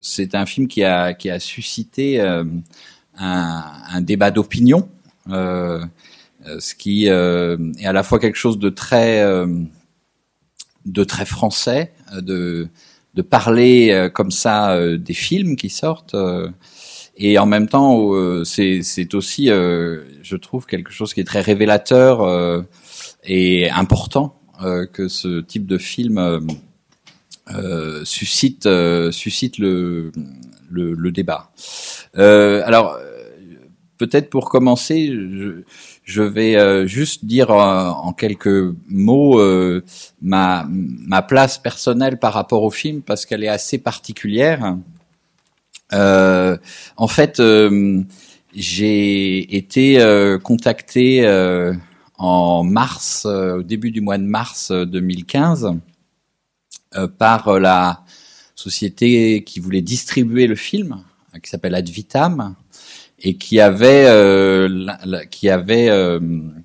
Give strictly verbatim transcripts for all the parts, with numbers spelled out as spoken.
c'est un film qui a qui a suscité euh, un, un débat d'opinion, euh, ce qui euh, est à la fois quelque chose de très euh, de très français, de de parler euh, comme ça euh, des films qui sortent. Euh, Et en même temps, euh, c'est, c'est aussi, euh, je trouve, quelque chose qui est très révélateur euh, et important euh, que ce type de film euh, euh, suscite euh, suscite le le, le débat. Euh, alors, peut-être pour commencer, je, je vais euh, juste dire euh, en quelques mots euh, ma ma place personnelle par rapport au film, parce qu'elle est assez particulière. Euh, en fait, euh, j'ai été euh, contacté euh, en mars, euh, au début du mois de mars deux mille quinze, euh, par la société qui voulait distribuer le film, qui s'appelle Ad Vitam, et qui avait, euh, la, la, qui avait euh,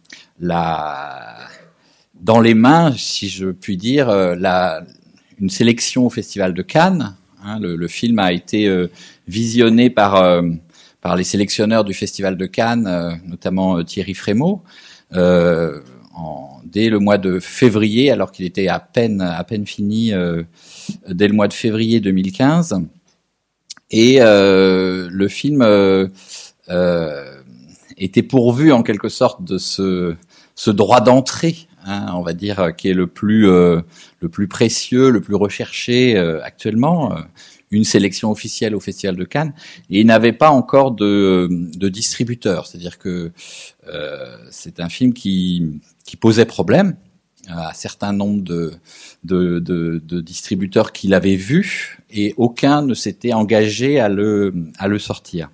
la, dans les mains, si je puis dire, la, une sélection au Festival de Cannes. Hein, le, le film a été euh, visionné par euh, par les sélectionneurs du Festival de Cannes, euh, notamment euh, Thierry Frémaux, euh, en, dès le mois de février, alors qu'il était à peine à peine fini, euh, dès le mois de février deux mille quinze. Et euh, le film euh, euh, était pourvu en quelque sorte de ce ce droit d'entrée, hein, on va dire, qui est le plus euh, le plus précieux, le plus recherché euh, actuellement, euh, une sélection officielle au Festival de Cannes, et il n'avait pas encore de, de distributeur, c'est-à-dire que euh, c'est un film qui qui posait problème à un certain nombre de de, de, de distributeurs qui l'avaient vu, et aucun ne s'était engagé à le à le sortir.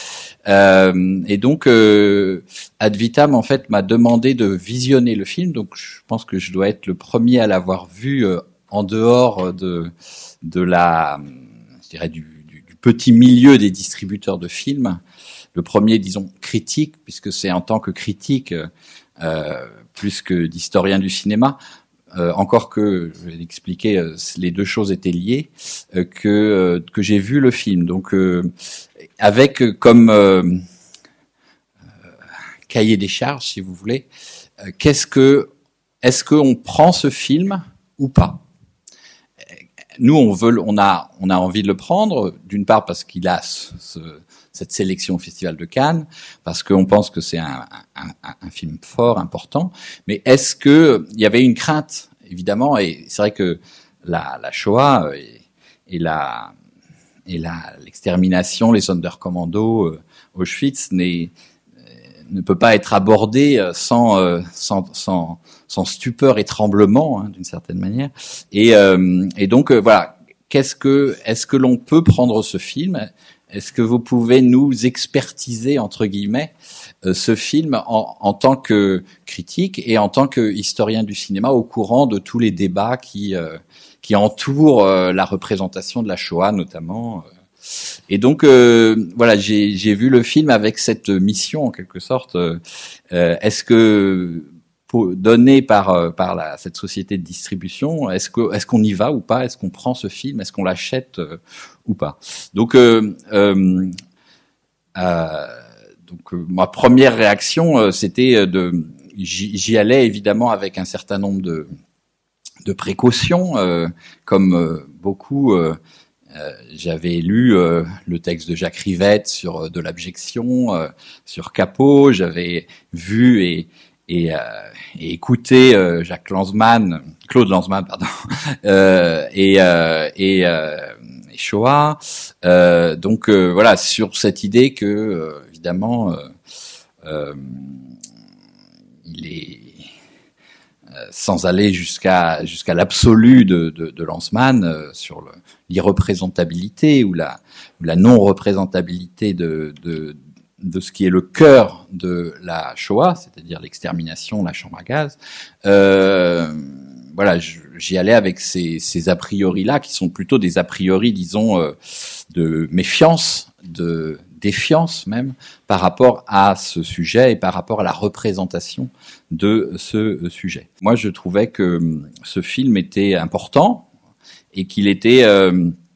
Euh, et donc, euh, Ad Vitam en fait m'a demandé de visionner le film. Donc, je pense que je dois être le premier à l'avoir vu euh, en dehors de de la, je dirais du, du, du petit milieu des distributeurs de films. Le premier, disons, critique, puisque c'est en tant que critique euh, plus que d'historien du cinéma. Euh, encore que, je vais l'expliquer, euh, les deux choses étaient liées, euh, que euh, que j'ai vu le film. Donc, euh, avec euh, comme euh, euh, cahier des charges, si vous voulez, euh, qu'est-ce que, est-ce qu'on prend ce film ou pas? Nous, on veut, on a, on a envie de le prendre, d'une part parce qu'il a ce, ce, cette sélection au Festival de Cannes, parce qu'on pense que c'est un, un, un, un film fort, important. Mais est-ce que il y avait une crainte, évidemment, et c'est vrai que la, la Shoah et, et la et la l'extermination, les Sonderkommando, euh, Auschwitz, n'est, euh, ne peut pas être abordée sans euh, sans sans sans stupeur et tremblement, hein, d'une certaine manière. Et euh, et donc euh, voilà, qu'est-ce que est-ce que l'on peut prendre ce film? Est-ce que vous pouvez nous expertiser, entre guillemets, euh, ce film en, en tant que critique et en tant que historien du cinéma, au courant de tous les débats qui euh, qui entourent euh, la représentation de la Shoah, notamment. Et donc, euh, voilà, j'ai, j'ai vu le film avec cette mission, en quelque sorte. Euh, est-ce que donné par par la, cette société de distribution, est-ce que est-ce qu'on y va ou pas? Est-ce qu'on prend ce film? Est-ce qu'on l'achète euh, ou pas? Donc, euh, euh, euh, donc euh, ma première réaction, euh, c'était de j'y, j'y allais évidemment avec un certain nombre de de précautions, euh, comme euh, beaucoup. Euh, Euh, j'avais lu euh, le texte de Jacques Rivette sur euh, de l'abjection, euh, sur Capot. J'avais vu et et, euh, et écouté euh, Jacques Lanzmann, Claude Lanzmann, pardon, euh, et euh, et, euh, et Shoah. Euh, donc euh, voilà, sur cette idée que euh, évidemment euh, euh, il est sans aller jusqu'à jusqu'à l'absolu de, de, de Lanzmann euh, sur le, l'irreprésentabilité ou la, la non-représentabilité de, de, de ce qui est le cœur de la Shoah, c'est-à-dire l'extermination, la chambre à gaz. Euh, voilà, j'y allais avec ces, ces a priori-là, qui sont plutôt des a priori, disons, euh, de méfiance, de défiance même, par rapport à ce sujet et par rapport à la représentation de ce sujet. Moi, je trouvais que ce film était important et qu'il était euh,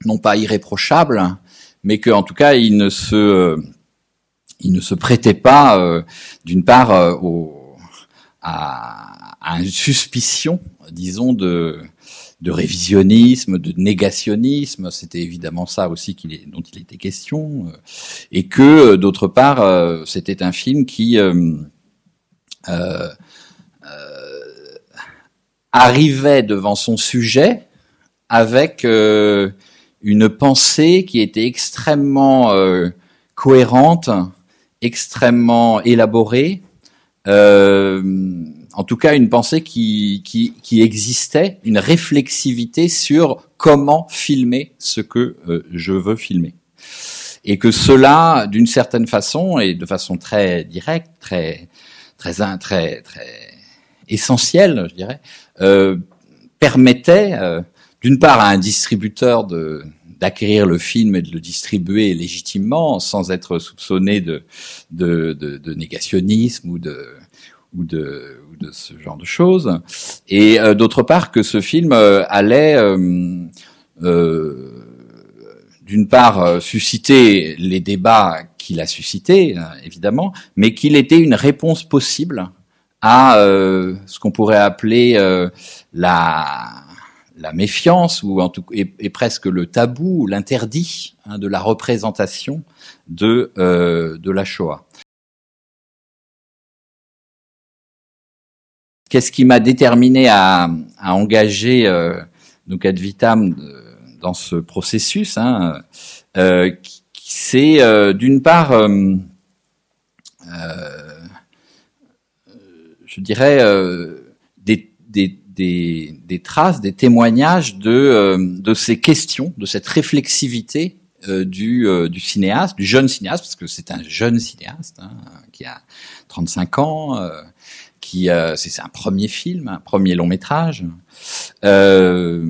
non pas irréprochable, mais que en tout cas il ne se euh, il ne se prêtait pas euh, d'une part euh, au, à, à une suspicion, disons, de de révisionnisme, de négationnisme. C'était évidemment ça aussi qu'il est, dont il était question, euh, et que d'autre part euh, c'était un film qui euh, euh, euh, arrivait devant son sujet avec euh, une pensée qui était extrêmement euh, cohérente, extrêmement élaborée, euh, en tout cas une pensée qui, qui, qui existait, une réflexivité sur comment filmer ce que euh, je veux filmer. Et que cela, d'une certaine façon, et de façon très directe, très très très très essentielle, je dirais, euh, permettait euh, d'une part à un distributeur de d'acquérir le film et de le distribuer légitimement sans être soupçonné de de, de, de négationnisme ou de ou de ou de ce genre de choses, et euh, d'autre part que ce film euh, allait euh, euh, d'une part euh, susciter les débats qu'il a suscités, euh, évidemment, mais qu'il était une réponse possible à euh, ce qu'on pourrait appeler euh, la la méfiance, ou en tout et, et presque le tabou, l'interdit, hein, de la représentation de euh, de la Shoah. Qu'est-ce qui m'a déterminé à, à engager euh, donc Ad Vitam dans ce processus, hein, euh, c'est euh, d'une part, euh, euh, je dirais, euh, des, des, des, des traces, des témoignages de, euh, de ces questions, de cette réflexivité euh, du, euh, du cinéaste, du jeune cinéaste, parce que c'est un jeune cinéaste, hein, qui a trente-cinq ans, euh, qui euh, c'est, c'est un premier film, un premier long métrage, euh,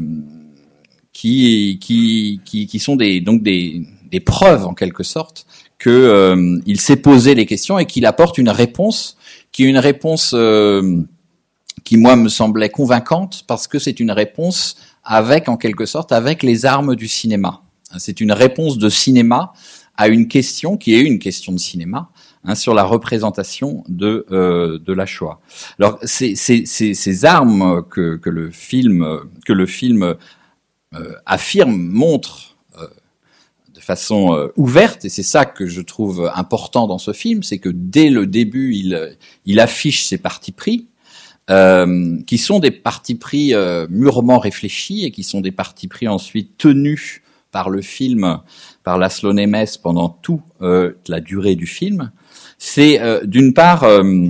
qui qui qui qui sont des donc des des preuves en quelque sorte que euh, il s'est posé les questions et qu'il apporte une réponse qui est une réponse euh, qui moi me semblait convaincante, parce que c'est une réponse avec en quelque sorte avec les armes du cinéma. C'est une réponse de cinéma à une question qui est une question de cinéma, hein, sur la représentation de euh, de la Shoah. Alors c'est c'est c'est ces armes que que le film que le film euh, affirme, montre euh, de façon euh, ouverte, et c'est ça que je trouve important dans ce film, c'est que dès le début il il affiche ses partis pris, euh, qui sont des partis pris euh, mûrement réfléchis et qui sont des partis pris ensuite tenus par le film, par Laszlo Nemes pendant toute euh, la durée du film. C'est euh, d'une part euh,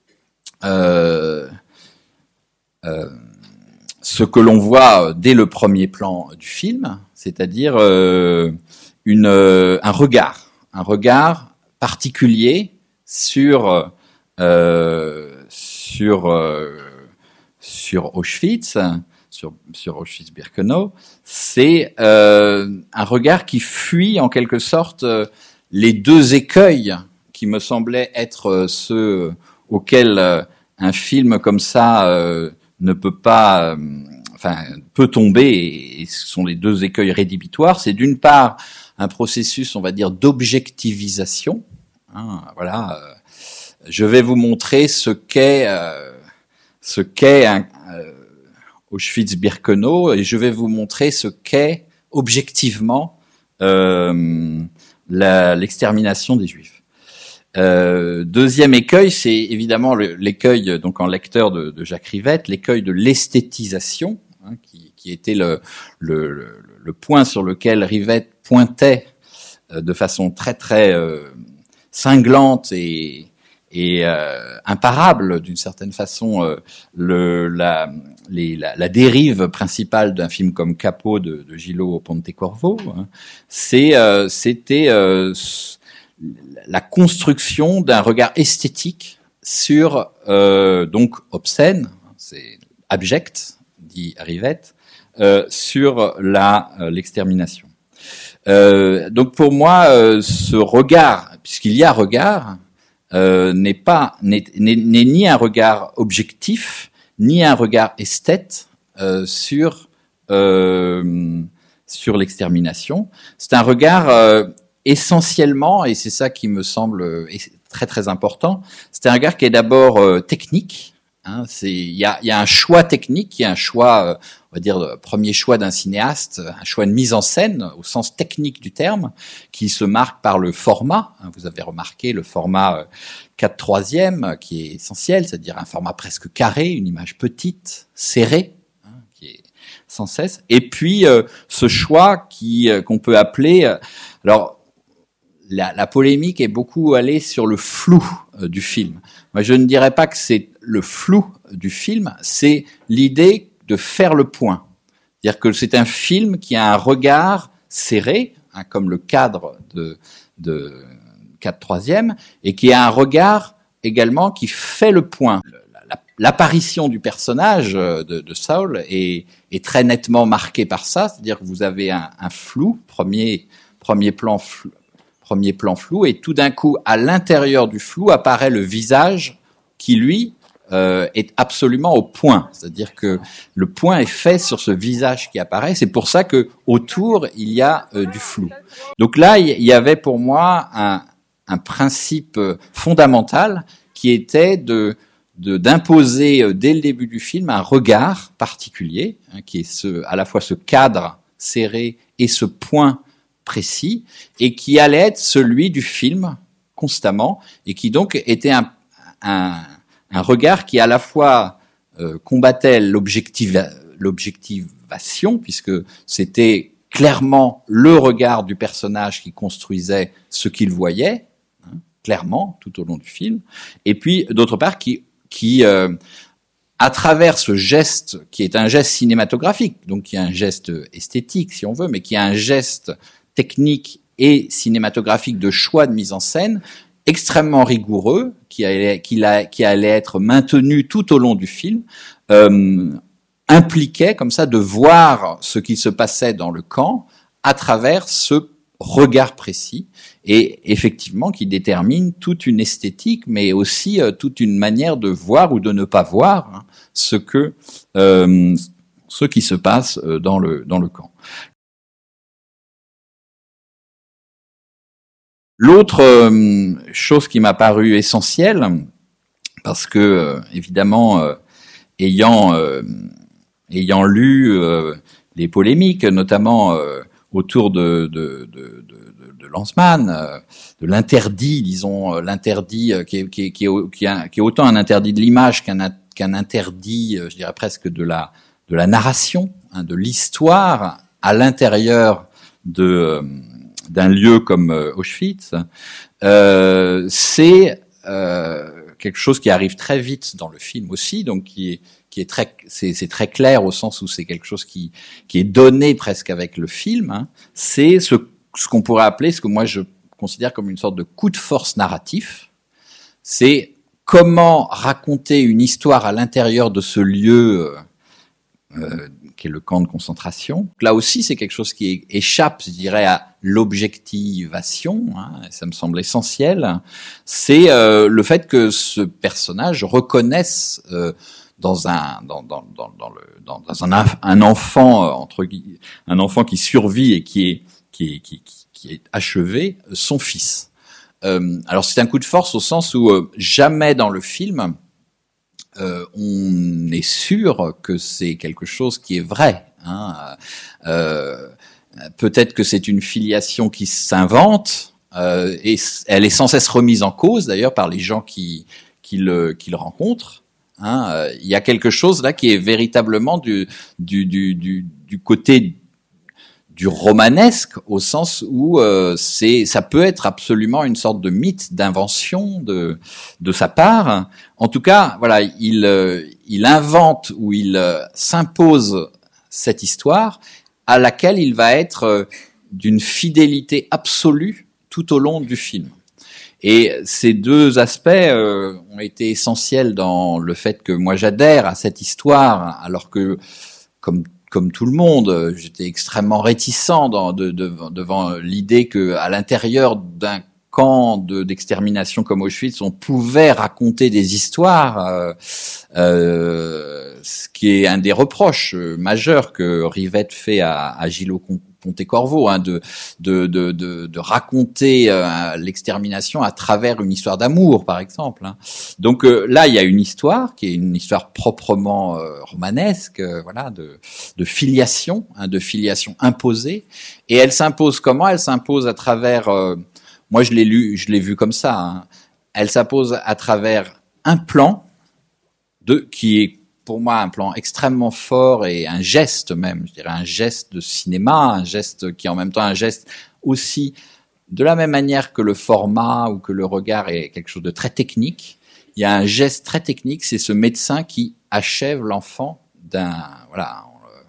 euh, euh, ce que l'on voit dès le premier plan du film, c'est-à-dire euh, une, euh, un regard, un regard particulier sur euh, sur euh, sur Auschwitz, sur sur Auschwitz-Birkenau. C'est euh, un regard qui fuit en quelque sorte euh, les deux écueils qui me semblaient être ceux auxquels euh, un film comme ça euh, ne peut pas, euh, enfin, peut tomber, et, et ce sont les deux écueils rédhibitoires. C'est d'une part un processus, on va dire, d'objectivisation. Hein, voilà, euh, je vais vous montrer ce qu'est, euh, ce qu'est un, euh, Auschwitz-Birkenau, et je vais vous montrer ce qu'est objectivement euh, la, l'extermination des Juifs. Euh, deuxième écueil, c'est évidemment le, l'écueil, donc en lecteur de, de Jacques Rivette, l'écueil de l'esthétisation, hein, qui, qui était le, le, le, le point sur lequel Rivette pointait euh, de façon très très euh, cinglante et, et euh, imparable d'une certaine façon euh, le, la, les, la, la dérive principale d'un film comme Capot de, de Gillo Pontecorvo. Hein, c'est, euh, c'était euh, la construction d'un regard esthétique sur euh, donc obscène, c'est abject, dit Rivette, euh, sur la euh, l'extermination. Euh, donc pour moi, euh, ce regard, puisqu'il y a regard, euh, n'est pas n'est, n'est, n'est ni un regard objectif, ni un regard esthète euh, sur euh, sur l'extermination. C'est un regard euh, essentiellement, et c'est ça qui me semble euh, très très important, c'est un regard qui est d'abord euh, technique. Hein, c'est il y a, y a un choix technique, il y a un choix, euh, on va dire, le premier choix d'un cinéaste, un choix de mise en scène au sens technique du terme, qui se marque par le format. Hein, vous avez remarqué le format euh, quatre troisième qui est essentiel, c'est-à-dire un format presque carré, une image petite, serrée, hein, qui est sans cesse. Et puis euh, ce choix qui euh, qu'on peut appeler, euh, alors la, la polémique est beaucoup allée sur le flou euh, du film. Moi, je ne dirais pas que c'est le flou du film, c'est l'idée de faire le point. C'est-à-dire que c'est un film qui a un regard serré, hein, comme le cadre de, de quatre troisième, et qui a un regard également qui fait le point. L'apparition du personnage de, de Saul est, est très nettement marquée par ça, c'est-à-dire que vous avez un, un flou, premier, premier plan flou, premier plan flou, et tout d'un coup, à l'intérieur du flou, apparaît le visage qui, lui, euh, est absolument au point. C'est-à-dire que le point est fait sur ce visage qui apparaît. C'est pour ça que autour il y a euh, du flou. Donc là, il y avait pour moi un, un principe fondamental qui était de, de d'imposer euh, dès le début du film un regard particulier, hein, qui est ce, à la fois ce cadre serré et ce point précis, et qui allait être celui du film constamment, et qui donc était un, un, un regard qui à la fois euh, combattait l'objectif, l'objectivation, puisque c'était clairement le regard du personnage qui construisait ce qu'il voyait, hein, clairement, tout au long du film, et puis d'autre part qui, qui euh, à travers ce geste, qui est un geste cinématographique, donc qui est un geste esthétique si on veut, mais qui est un geste technique et cinématographique de choix de mise en scène extrêmement rigoureux, qui allait, qui, la, qui allait être maintenu tout au long du film, euh, impliquait comme ça de voir ce qui se passait dans le camp à travers ce regard précis, et effectivement qui détermine toute une esthétique, mais aussi euh, toute une manière de voir ou de ne pas voir, hein, ce que euh, ce qui se passe dans le dans le camp. L'autre euh, chose qui m'a paru essentielle, parce que euh, évidemment euh, ayant euh, ayant lu euh, les polémiques, notamment euh, autour de de de, de, de Lanzmann, euh, de l'interdit, disons euh, l'interdit euh, qui est qui est qui est, qui est, qui est autant un interdit de l'image qu'un qu'un interdit, euh, je dirais presque de la de la narration, hein, de l'histoire à l'intérieur de euh, d'un lieu comme euh, Auschwitz, euh, c'est euh, quelque chose qui arrive très vite dans le film aussi, donc qui est qui est très c'est, c'est très clair au sens où c'est quelque chose qui qui est donné presque avec le film. Hein. C'est ce ce qu'on pourrait appeler, ce que moi je considère comme une sorte de coup de force narratif. C'est comment raconter une histoire à l'intérieur de ce lieu euh, euh, qui est le camp de concentration. Là aussi, c'est quelque chose qui échappe, je dirais, à l'objectivation, hein, ça me semble essentiel. C'est euh, le fait que ce personnage reconnaisse euh, dans un dans dans dans, dans le dans, dans un un enfant euh, entre un enfant qui survit et qui est qui est qui qui, qui est achevé, son fils. Euh, alors c'est un coup de force au sens où euh, jamais dans le film Euh, on est sûr que c'est quelque chose qui est vrai. Hein. Euh, peut-être que c'est une filiation qui s'invente, euh, et elle est sans cesse remise en cause d'ailleurs par les gens qui, qui, le, qui le rencontrent. Hein. Euh, il y a quelque chose là qui est véritablement du, du, du, du, du côté du romanesque, au sens où euh, c'est, ça peut être absolument une sorte de mythe, d'invention de de sa part. En tout cas, voilà, il euh, il invente ou il euh, s'impose cette histoire à laquelle il va être euh, d'une fidélité absolue tout au long du film. Et ces deux aspects euh, ont été essentiels dans le fait que moi j'adhère à cette histoire, alors que comme Comme tout le monde, j'étais extrêmement réticent dans, de, de, devant l'idée que, à l'intérieur d'un camp de, d'extermination comme Auschwitz, on pouvait raconter des histoires. Euh, euh, ce qui est un des reproches euh, majeurs que Rivette fait à, à Gillo Pontecorvo, hein, de, de, de, de, de raconter euh, l'extermination à travers une histoire d'amour, par exemple. Hein. Donc euh, là, il y a une histoire qui est une histoire proprement euh, romanesque, euh, voilà, de, de filiation, hein, de filiation imposée. Et elle s'impose comment ? Elle s'impose à travers, euh, moi je l'ai lu, je l'ai vu comme ça. Hein, elle s'impose à travers un plan de qui est pour moi un plan extrêmement fort et un geste même, je dirais un geste de cinéma, un geste qui est en même temps un geste aussi de la même manière que le format ou que le regard est quelque chose de très technique. Il y a un geste très technique, c'est ce médecin qui achève l'enfant d'un voilà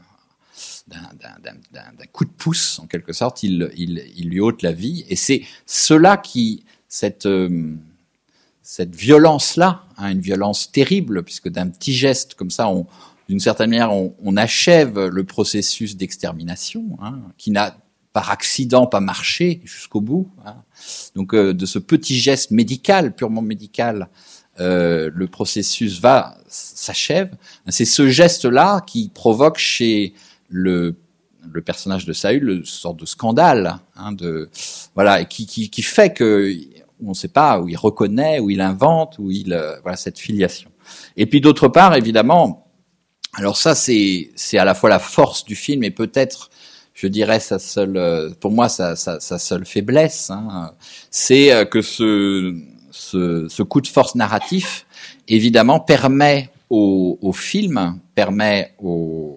d'un, d'un, d'un, d'un, d'un coup de pouce en quelque sorte. Il, il, il lui ôte la vie et c'est cela qui cette euh, cette violence-là, hein, une violence terrible, puisque d'un petit geste comme ça, on, d'une certaine manière, on, on achève le processus d'extermination, hein, qui n'a par accident pas marché jusqu'au bout. Hein. Donc, euh, de ce petit geste médical, purement médical, euh, le processus va s'achève. C'est ce geste-là qui provoque chez le le personnage de Saül une sorte de scandale, hein, de voilà, et qui qui qui fait que où on ne sait pas, où il reconnaît, où il invente, où il euh, voilà cette filiation. Et puis d'autre part, évidemment, alors ça c'est c'est à la fois la force du film et peut-être, je dirais, sa seule, pour moi sa sa, sa seule faiblesse, hein, c'est que ce ce ce coup de force narratif, évidemment, permet au au film, permet au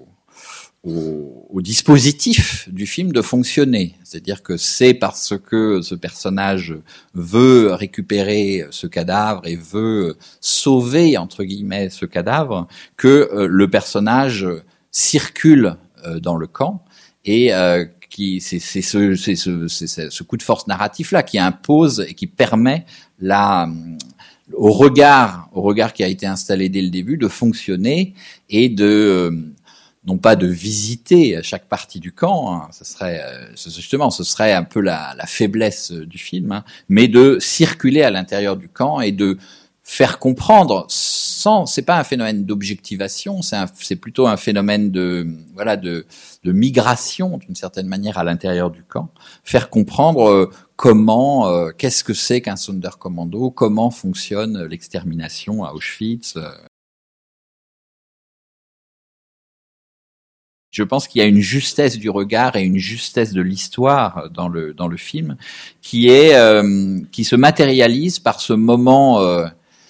Au, au dispositif du film de fonctionner. C'est-à-dire que c'est parce que ce personnage veut récupérer ce cadavre et veut sauver, entre guillemets, ce cadavre, que euh, le personnage circule euh, dans le camp et euh, qui c'est, c'est, ce, c'est, ce, c'est ce coup de force narratif-là qui impose et qui permet la... au regard, au regard qui a été installé dès le début, de fonctionner et de... Euh, non pas de visiter chaque partie du camp, hein, ce serait justement, ce serait un peu la, la faiblesse du film, hein, mais de circuler à l'intérieur du camp et de faire comprendre, sans, c'est pas un phénomène d'objectivation, c'est, un, c'est plutôt un phénomène de, voilà, de, de migration d'une certaine manière à l'intérieur du camp, faire comprendre euh, comment, euh, qu'est-ce que c'est qu'un Sonderkommando, comment fonctionne l'extermination à Auschwitz. Euh, Je pense qu'il y a une justesse du regard et une justesse de l'histoire dans le dans le film qui est euh, qui se matérialise par ce moment euh,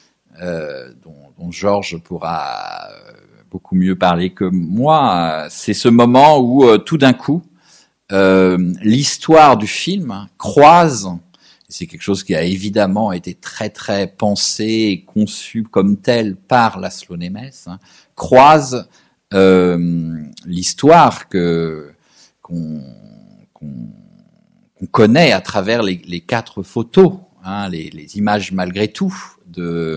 euh, dont, dont Georges pourra beaucoup mieux parler que moi. C'est ce moment où euh, tout d'un coup euh, l'histoire du film croise. C'est quelque chose qui a évidemment été très très pensé et conçu comme tel par Laszlo Nemes. Hein, croise Euh, l'histoire que qu'on, qu'on, qu'on connaît à travers les, les quatre photos, hein, les, les images malgré tout de,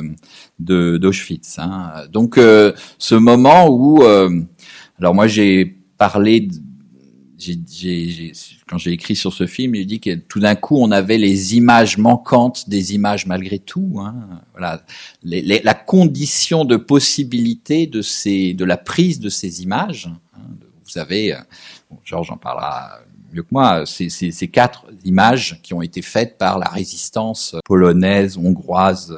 de d'Auschwitz. Hein. Donc euh, ce moment où, euh, alors moi j'ai parlé, de, j'ai, j'ai, j'ai, quand j'ai écrit sur ce film, j'ai dit que tout d'un coup on avait les images manquantes des images malgré tout. Hein. Voilà, les, les, la condition de possibilité de ces, de la prise de ces images. Hein. Vous avez, bon, Georges en parlera mieux que moi, ces, ces, ces quatre images qui ont été faites par la résistance polonaise, hongroise,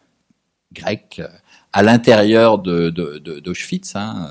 grecque, à l'intérieur de, de, de, d'Auschwitz, hein,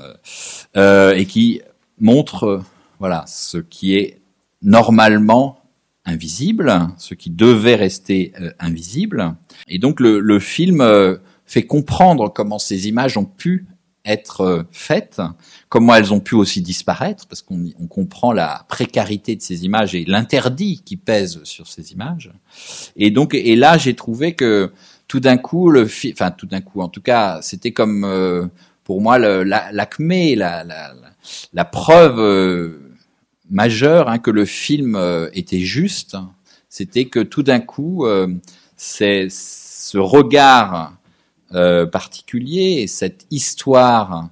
euh, et qui montrent voilà, ce qui est normalement invisible, ce qui devait rester euh, invisible. Et donc le, le film euh, fait comprendre comment ces images ont pu être euh, faites, comment elles ont pu aussi disparaître, parce qu'on on comprend la précarité de ces images et l'interdit qui pèse sur ces images. Et donc, et là, j'ai trouvé que tout d'un coup, le fi- enfin tout d'un coup, en tout cas, c'était comme euh, pour moi le, la, l'acmé, la, la, la, la preuve. Euh, majeur, hein, que le film euh, était juste, c'était que tout d'un coup, euh, c'est ce regard euh, particulier et cette histoire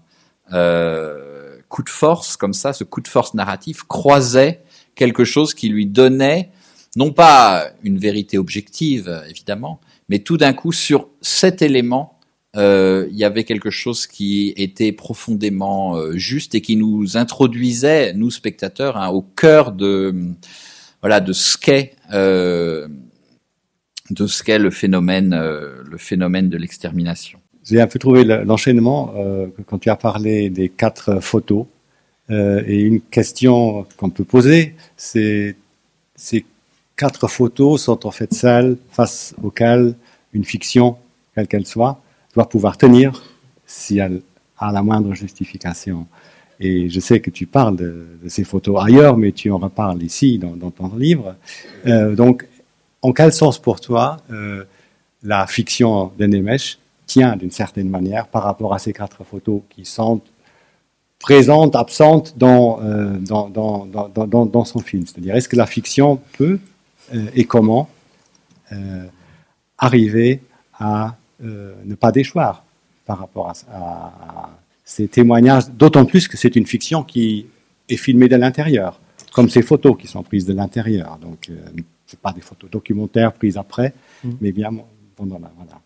euh, coup de force comme ça, ce coup de force narratif croisait quelque chose qui lui donnait non pas une vérité objective évidemment, mais tout d'un coup sur cet élément euh, il y avait quelque chose qui était profondément euh, juste et qui nous introduisait, nous spectateurs, hein, au cœur de voilà de ce qu'est euh, de ce qu'est le phénomène euh, le phénomène de l'extermination. J'ai un peu trouvé l'enchaînement euh, quand tu as parlé des quatre photos euh, et une question qu'on peut poser, c'est ces quatre photos sont en fait celles face auxquelles une fiction, quelle qu'elle soit, doit pouvoir tenir si elle a la moindre justification. Et je sais que tu parles de, de ces photos ailleurs, mais tu en reparles ici dans, dans ton livre. Euh, donc, en quel sens pour toi euh, la fiction d'Ennemesh tient d'une certaine manière par rapport à ces quatre photos qui sont présentes, absentes dans, euh, dans, dans, dans, dans, dans son film? C'est-à-dire, est-ce que la fiction peut euh, et comment euh, arriver à euh, ne pas déchoir par rapport à, à, à ces témoignages, d'autant plus que c'est une fiction qui est filmée de l'intérieur, comme ces photos qui sont prises de l'intérieur. Donc, euh, ce pas des photos documentaires prises après, mmh. mais bien pendant la... Voilà.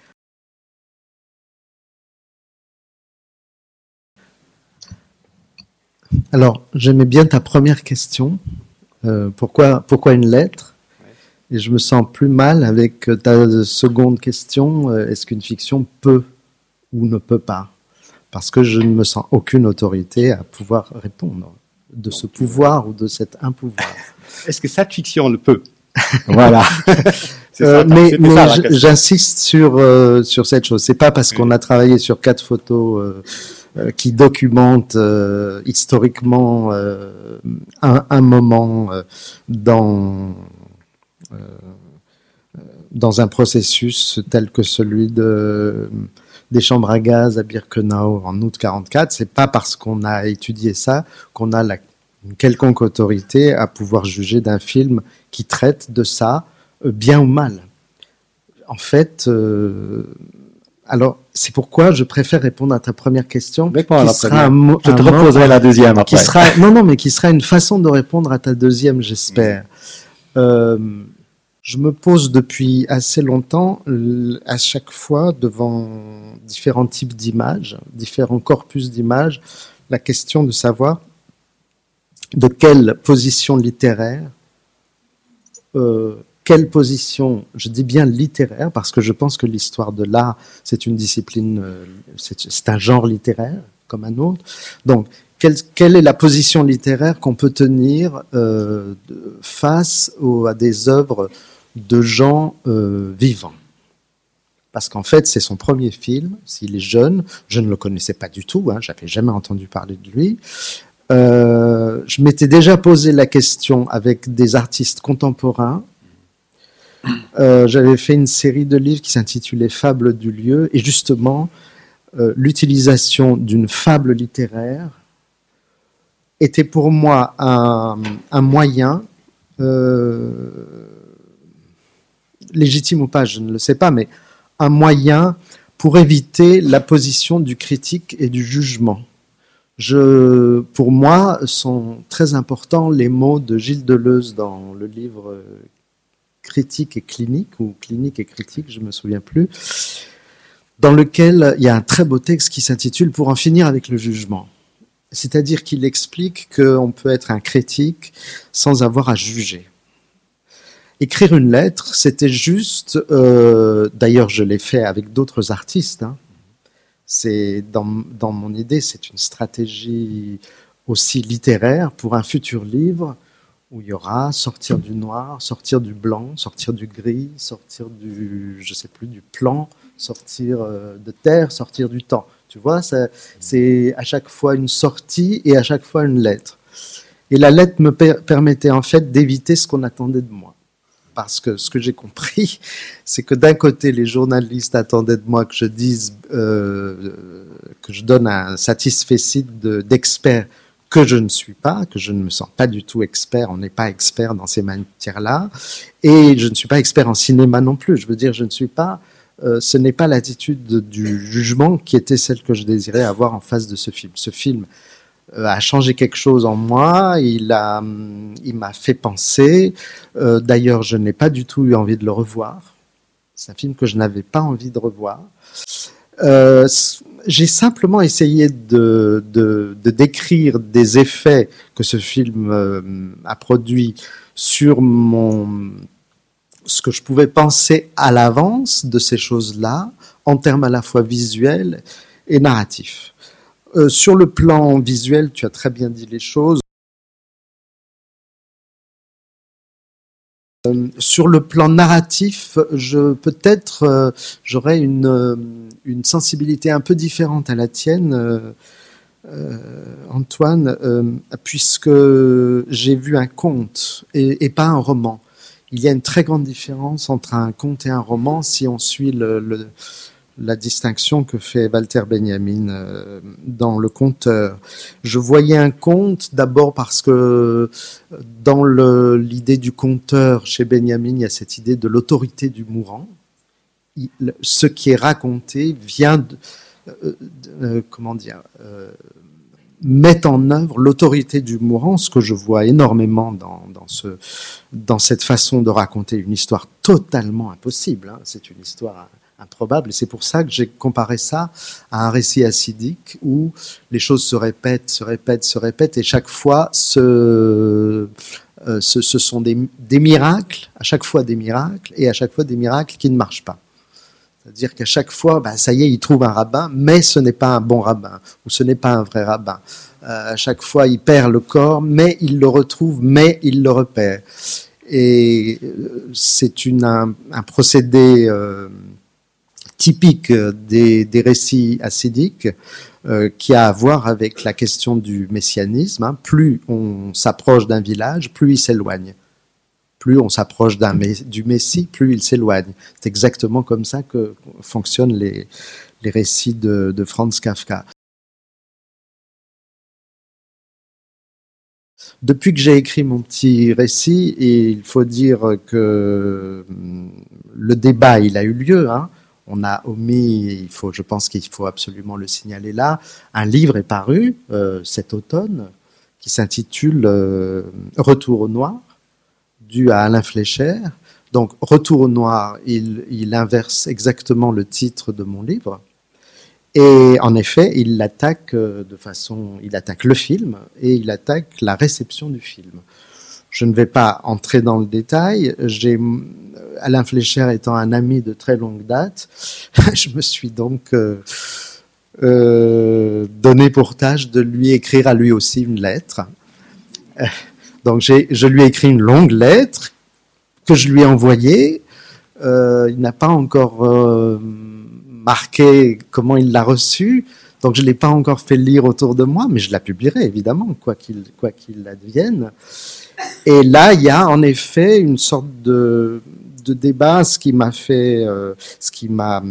Alors, j'aimais bien ta première question. Euh, pourquoi, pourquoi une lettre ? Et je me sens plus mal avec ta seconde question. Euh, est-ce qu'une fiction peut ou ne peut pas ? Parce que je ne me sens aucune autorité à pouvoir répondre de ce pouvoir ou de cet impouvoir. Est-ce que cette fiction le peut ? Voilà. C'est ça, euh, mais mais ça, j'insiste sur euh, sur cette chose. C'est pas parce qu'on a travaillé sur quatre photos euh, euh, qui documentent euh, historiquement euh, un, un moment euh, dans euh, dans un processus tel que celui de des chambres à gaz à Birkenau en août quarante-quatre. C'est pas parce qu'on a étudié ça qu'on a la, une quelconque autorité à pouvoir juger d'un film qui traite de ça, euh, bien ou mal. En fait, euh, alors c'est pourquoi je préfère répondre à ta première question, qui sera un mot, je te reposerai la deuxième après. Qui sera, non, non, mais qui sera une façon de répondre à ta deuxième, j'espère. Mmh. Euh, je me pose depuis assez longtemps, à chaque fois, devant différents types d'images, différents corpus d'images, la question de savoir de quelle position littéraire, euh, quelle position, je dis bien littéraire, parce que je pense que l'histoire de l'art, c'est une discipline, euh, c'est, c'est un genre littéraire, comme un autre. Donc, quelle, quelle est la position littéraire qu'on peut tenir euh, de, face au, à des œuvres de gens euh, vivants? Parce qu'en fait, c'est son premier film, s'il est jeune, je ne le connaissais pas du tout, hein, j'avais jamais entendu parler de lui. Euh, je m'étais déjà posé la question avec des artistes contemporains. Euh, j'avais fait une série de livres qui s'intitulait Fables du lieu, et justement, euh, l'utilisation d'une fable littéraire était pour moi un, un moyen, euh, légitime ou pas, je ne le sais pas, mais un moyen pour éviter la position du critique et du jugement. Je, pour moi, sont très importants les mots de Gilles Deleuze dans le livre Critique et clinique, ou Clinique et critique, je ne me souviens plus, dans lequel il y a un très beau texte qui s'intitule « Pour en finir avec le jugement ». C'est-à-dire qu'il explique qu'on peut être un critique sans avoir à juger. Écrire une lettre, c'était juste, euh, d'ailleurs je l'ai fait avec d'autres artistes, hein. C'est dans, dans mon idée, c'est une stratégie aussi littéraire pour un futur livre où il y aura sortir du noir, sortir du blanc, sortir du gris, sortir du, je sais plus, du plan, sortir de terre, sortir du temps. Tu vois, ça, c'est à chaque fois une sortie et à chaque fois une lettre. Et la lettre me per- permettait en fait d'éviter ce qu'on attendait de moi. Parce que ce que j'ai compris, c'est que d'un côté, les journalistes attendaient de moi que je dise, euh, que je donne un satisfecit de, d'expert que je ne suis pas, que je ne me sens pas du tout expert, on n'est pas expert dans ces matières-là, et je ne suis pas expert en cinéma non plus. Je veux dire, je ne suis pas, euh, ce n'est pas l'attitude de, du jugement qui était celle que je désirais avoir en face de ce film. Ce film a changé quelque chose en moi, il a, il m'a fait penser. Euh, d'ailleurs, je n'ai pas du tout eu envie de le revoir. C'est un film que je n'avais pas envie de revoir. Euh, j'ai simplement essayé de, de, de décrire des effets que ce film euh, a produit sur mon, ce que je pouvais penser à l'avance de ces choses-là, en termes à la fois visuels et narratifs. Euh, sur le plan visuel, tu as très bien dit les choses. Euh, sur le plan narratif, je peut-être euh, j'aurais une, euh, une sensibilité un peu différente à la tienne, euh, euh, Antoine, euh, puisque j'ai vu un conte et, et pas un roman. Il y a une très grande différence entre un conte et un roman si on suit le, le, la distinction que fait Walter Benjamin euh, dans Le Conteur. Je voyais un conte d'abord parce que dans le, l'idée du conteur chez Benjamin, il y a cette idée de l'autorité du mourant. Il, ce qui est raconté vient de, euh, de, comment dire, euh, met en œuvre l'autorité du mourant, ce que je vois énormément dans, dans, ce, dans cette façon de raconter une histoire totalement impossible. Hein. C'est une histoire improbable, et c'est pour ça que j'ai comparé ça à un récit acidique où les choses se répètent, se répètent, se répètent, et chaque fois, ce, euh, ce, ce sont des, des miracles, à chaque fois des miracles, et à chaque fois des miracles qui ne marchent pas. C'est-à-dire qu'à chaque fois, bah, ça y est, il trouve un rabbin, mais ce n'est pas un bon rabbin, ou ce n'est pas un vrai rabbin. Euh, à chaque fois, il perd le corps, mais il le retrouve, mais il le repère. Et c'est une, un, un procédé euh, typique des, des récits hassidiques euh, qui a à voir avec la question du messianisme. Hein. Plus on s'approche d'un village, plus il s'éloigne. Plus on s'approche d'un, du Messie, plus il s'éloigne. C'est exactement comme ça que fonctionnent les, les récits de, de Franz Kafka. Depuis que j'ai écrit mon petit récit, et il faut dire que le débat, il a eu lieu. Hein. On a omis, il faut, je pense qu'il faut absolument le signaler là, un livre est paru euh, cet automne qui s'intitule euh, « Retour au noir », dû à Alain Fleischer. Donc, Retour au noir, il, il inverse exactement le titre de mon livre. Et en effet, il l'attaque de façon, il attaque le film et il attaque la réception du film. Je ne vais pas entrer dans le détail. J'ai, Alain Fleischer étant un ami de très longue date, je me suis donc euh, euh, donné pour tâche de lui écrire à lui aussi une lettre. Donc, j'ai, je lui ai écrit une longue lettre que je lui ai envoyée. Euh, il n'a pas encore euh, marqué comment il l'a reçue, donc je ne l'ai pas encore fait lire autour de moi, mais je la publierai évidemment, quoi qu'il, quoi qu'il advienne. Et là, il y a en effet une sorte de, de débat, ce qui m'a fait, euh, ce qui m'a,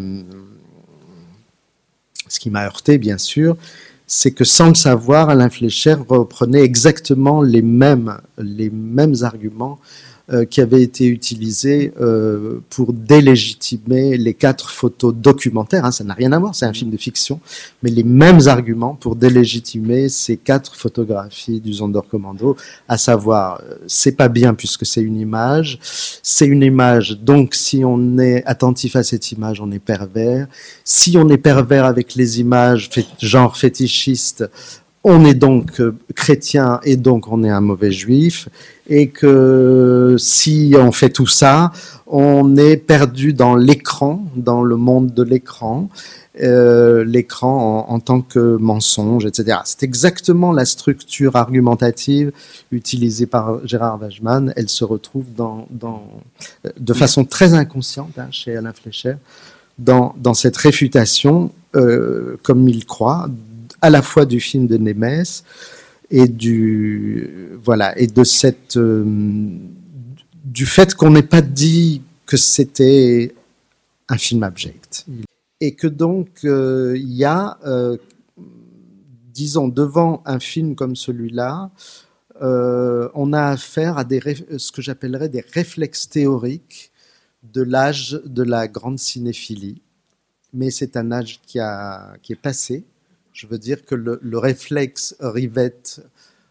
ce qui m'a heurté, bien sûr, c'est que sans le savoir, Alain Fleischer reprenait exactement les mêmes, les mêmes arguments euh, qui avaient été utilisés euh, pour délégitimer les quatre photos documentaires. Hein, ça n'a rien à voir, c'est un film de fiction, mais les mêmes arguments pour délégitimer ces quatre photographies du Sonderkommando, à savoir, euh, c'est pas bien puisque c'est une image, c'est une image, donc si on est attentif à cette image, on est pervers. Si on est pervers avec les images, fait, genre fétichiste, on est donc euh, chrétien et donc on est un mauvais juif, et que si on fait tout ça, on est perdu dans l'écran, dans le monde de l'écran, euh, l'écran en, en tant que mensonge, et cetera. C'est exactement la structure argumentative utilisée par Gérard Wagemann. Elle se retrouve dans, dans, de façon très inconsciente hein, chez Alain Fleischer, dans, dans cette réfutation, euh, comme il croit, à la fois du film de Nemes et du voilà et de cette euh, du fait qu'on n'ait pas dit que c'était un film abject et que donc euh, il y a euh, disons devant un film comme celui-là euh, on a affaire à des ce que j'appellerais des réflexes théoriques de l'âge de la grande cinéphilie, mais c'est un âge qui a qui est passé. Je veux dire que le, le réflexe Rivette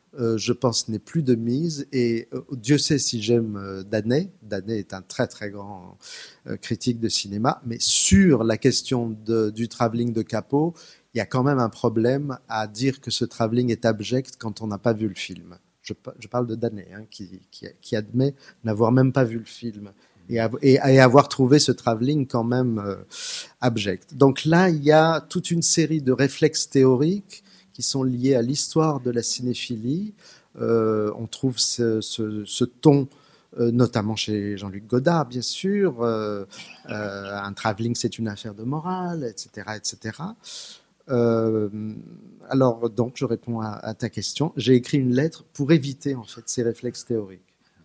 euh, je pense, n'est plus de mise. Et euh, Dieu sait si j'aime euh, Danet. Danet est un très très grand euh, critique de cinéma. Mais sur la question de, du travelling de Capot, il y a quand même un problème à dire que ce travelling est abject quand on n'a pas vu le film. Je, je parle de Danet, hein, qui, qui, qui admet n'avoir même pas vu le film. Et, et, et avoir trouvé ce travelling quand même euh, abject. Donc là, il y a toute une série de réflexes théoriques qui sont liés à l'histoire de la cinéphilie. Euh, on trouve ce, ce, ce ton, euh, notamment chez Jean-Luc Godard, bien sûr. Euh, euh, un travelling, c'est une affaire de morale, et cetera, et cetera. Euh, alors, donc, je réponds à, à ta question. J'ai écrit une lettre pour éviter, en fait, ces réflexes théoriques.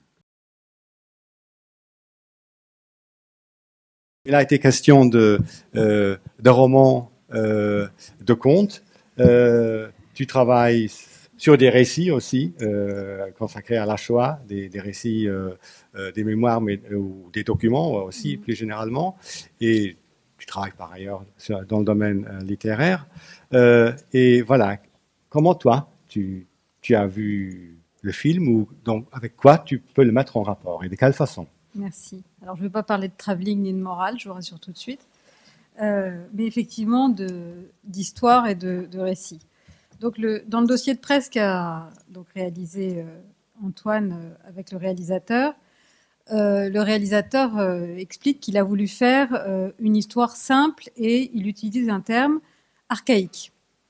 Il a été question de, euh, de romans, euh, de contes. Euh, tu travailles sur des récits aussi, euh, consacrés à la Shoah, des, des récits, euh, euh, des mémoires, mais, ou des documents aussi, plus généralement. Et tu travailles par ailleurs sur, dans le domaine euh, littéraire. Euh, et voilà, comment toi, tu, tu as vu le film, ou donc avec quoi tu peux le mettre en rapport et de quelle façon? Merci. Alors, je ne vais pas parler de travelling ni de morale, je vous rassure tout de suite, euh, mais effectivement de, d'histoire et de, de récit. Donc, le, dans le dossier de presse qu'a donc réalisé euh, Antoine euh, avec le réalisateur, euh, le réalisateur euh, explique qu'il a voulu faire euh, une histoire simple et il utilise un terme archaïque.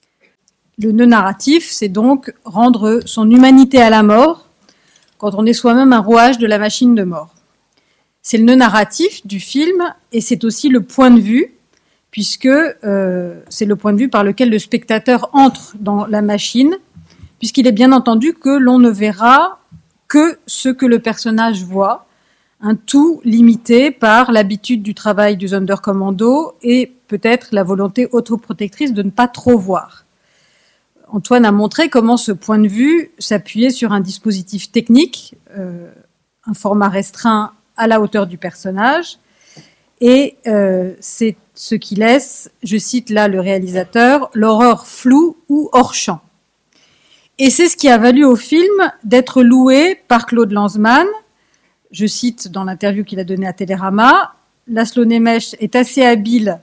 Le nœud narratif, c'est donc rendre son humanité à la mort quand on est soi-même un rouage de la machine de mort. C'est le nœud narratif du film et c'est aussi le point de vue, puisque euh, c'est le point de vue par lequel le spectateur entre dans la machine, puisqu'il est bien entendu que l'on ne verra que ce que le personnage voit, un tout limité par l'habitude du travail du Sonderkommando et peut-être la volonté autoprotectrice de ne pas trop voir. Antoine a montré comment ce point de vue s'appuyait sur un dispositif technique, euh, un format restreint à la hauteur du personnage, et euh, c'est ce qui laisse, je cite là le réalisateur, l'horreur floue ou hors champ. Et c'est ce qui a valu au film d'être loué par Claude Lanzmann. Je cite dans l'interview qu'il a donnée à Télérama, Laszlo Nemes est assez habile,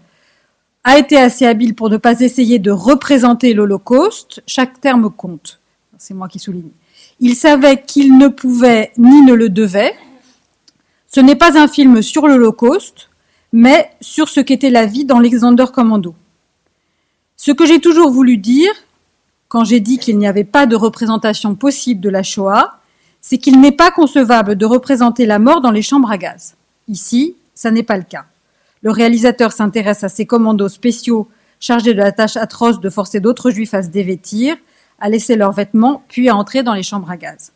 a été assez habile pour ne pas essayer de représenter l'Holocauste. Chaque terme compte. C'est moi qui souligne. Il savait qu'il ne pouvait ni ne le devait. Ce n'est pas un film sur l'Holocauste, mais sur ce qu'était la vie dans les Sonderkommando. Ce que j'ai toujours voulu dire, quand j'ai dit qu'il n'y avait pas de représentation possible de la Shoah, c'est qu'il n'est pas concevable de représenter la mort dans les chambres à gaz. Ici, ça n'est pas le cas. Le réalisateur s'intéresse à ces commandos spéciaux chargés de la tâche atroce de forcer d'autres juifs à se dévêtir, à laisser leurs vêtements, puis à entrer dans les chambres à gaz.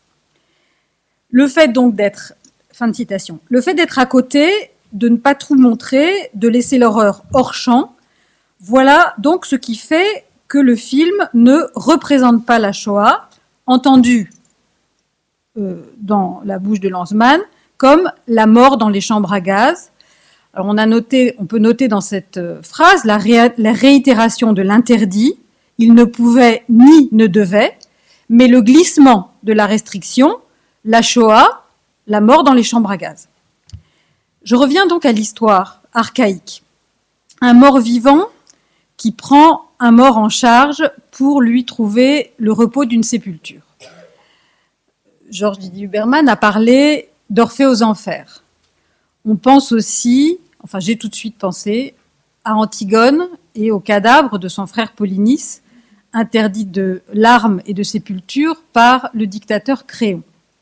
Le fait donc d'être... Fin de citation. Le fait d'être à côté, de ne pas tout montrer, de laisser l'horreur hors champ, voilà donc ce qui fait que le film ne représente pas la Shoah, entendue euh, dans la bouche de Lanzmann, comme la mort dans les chambres à gaz. Alors on a noté, on peut noter dans cette phrase la, ré, la réitération de l'interdit. Il ne pouvait ni ne devait, mais le glissement de la restriction, la Shoah, la mort dans les chambres à gaz. Je reviens donc à l'histoire archaïque. Un mort-vivant qui prend un mort en charge pour lui trouver le repos d'une sépulture. Georges Didier Huberman a parlé d'Orphée aux enfers. On pense aussi, enfin j'ai tout de suite pensé, à Antigone et au cadavre de son frère Polynice, interdit de larmes et de sépulture par le dictateur Créon.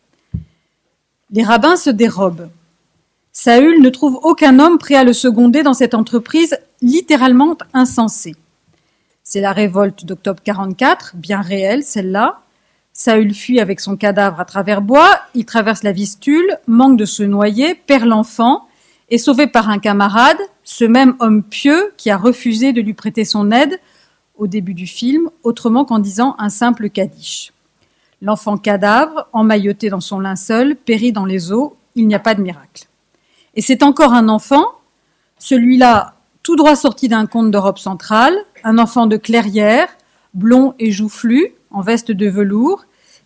Les rabbins se dérobent. Saül ne trouve aucun homme prêt à le seconder dans cette entreprise littéralement insensée. C'est la révolte d'octobre quarante-quatre, bien réelle celle-là. Saül fuit avec son cadavre à travers bois, il traverse la Vistule, manque de se noyer, perd l'enfant, est sauvé par un camarade, ce même homme pieux qui a refusé de lui prêter son aide au début du film, autrement qu'en disant un simple kaddish. L'enfant cadavre, emmailloté dans son linceul, périt dans les eaux, il n'y a pas de miracle. Et c'est encore un enfant, celui-là tout droit sorti d'un conte d'Europe centrale, un enfant de clairière, blond et joufflu, en veste de velours,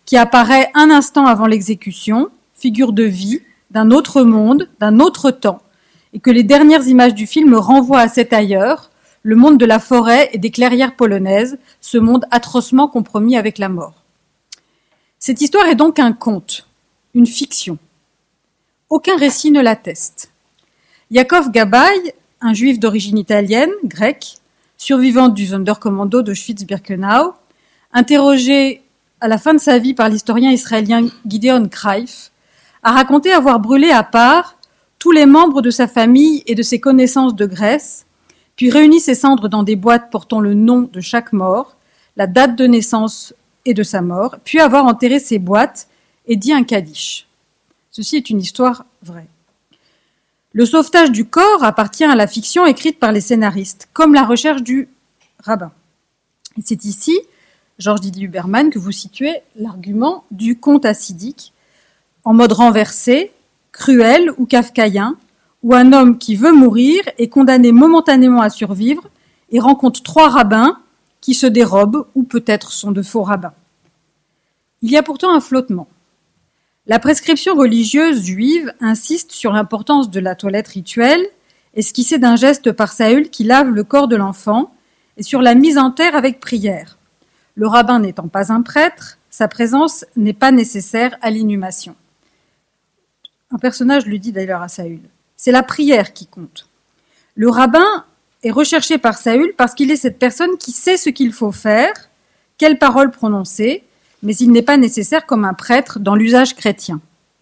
qui apparaît un instant avant l'exécution, figure de vie, d'un autre monde, d'un autre temps, et que les dernières images du film renvoient à cet ailleurs, le monde de la forêt et des clairières polonaises, ce monde atrocement compromis avec la mort. Cette histoire est donc un conte, une fiction. Aucun récit ne l'atteste. Yakov Gabay, un juif d'origine italienne, grec, survivant du Sonderkommando d'Auschwitz-Birkenau, interrogé à la fin de sa vie par l'historien israélien Gideon Kreif, a raconté avoir brûlé à part tous les membres de sa famille et de ses connaissances de Grèce, puis réuni ses cendres dans des boîtes portant le nom de chaque mort, la date de naissance et de sa mort, puis avoir enterré ces boîtes et dit un kaddish. Ceci est une histoire vraie. Le sauvetage du corps appartient à la fiction écrite par les scénaristes, comme la recherche du rabbin. Et c'est ici, Georges Didier Huberman, que vous situez l'argument du conte hassidique, en mode renversé, cruel ou kafkaïen, où un homme qui veut mourir est condamné momentanément à survivre et rencontre trois rabbins qui se dérobent ou peut-être sont de faux rabbins. Il y a pourtant un flottement. La prescription religieuse juive insiste sur l'importance de la toilette rituelle, esquissée d'un geste par Saül qui lave le corps de l'enfant, et sur la mise en terre avec prière. Le rabbin n'étant pas un prêtre, sa présence n'est pas nécessaire à l'inhumation. Un personnage le dit d'ailleurs à Saül. C'est la prière qui compte. Le rabbin est recherché par Saül parce qu'il est cette personne qui sait ce qu'il faut faire, quelles paroles prononcer, mais il n'est pas nécessaire comme un prêtre dans l'usage chrétien.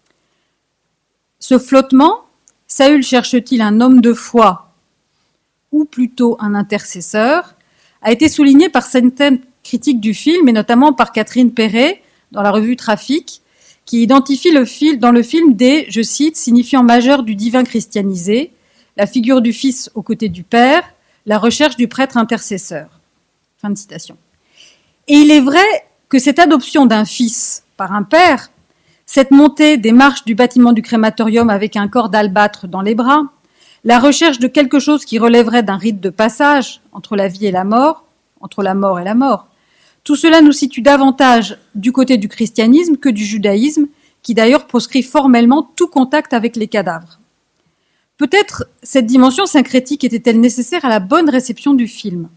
Ce flottement, Saül cherche-t-il un homme de foi ou plutôt un intercesseur, a été souligné par certaines critiques du film, et notamment par Catherine Perret dans la revue Trafic, qui identifie le film, dans le film des, je cite, signifiants majeurs du divin christianisé, la figure du Fils aux côtés du Père, la recherche du prêtre intercesseur. Fin de citation. Et il est vrai que cette adoption d'un fils par un père, cette montée des marches du bâtiment du crématorium avec un corps d'albâtre dans les bras, la recherche de quelque chose qui relèverait d'un rite de passage entre la vie et la mort, entre la mort et la mort, tout cela nous situe davantage du côté du christianisme que du judaïsme, qui d'ailleurs proscrit formellement tout contact avec les cadavres. Peut-être cette dimension syncrétique était-elle nécessaire à la bonne réception du film.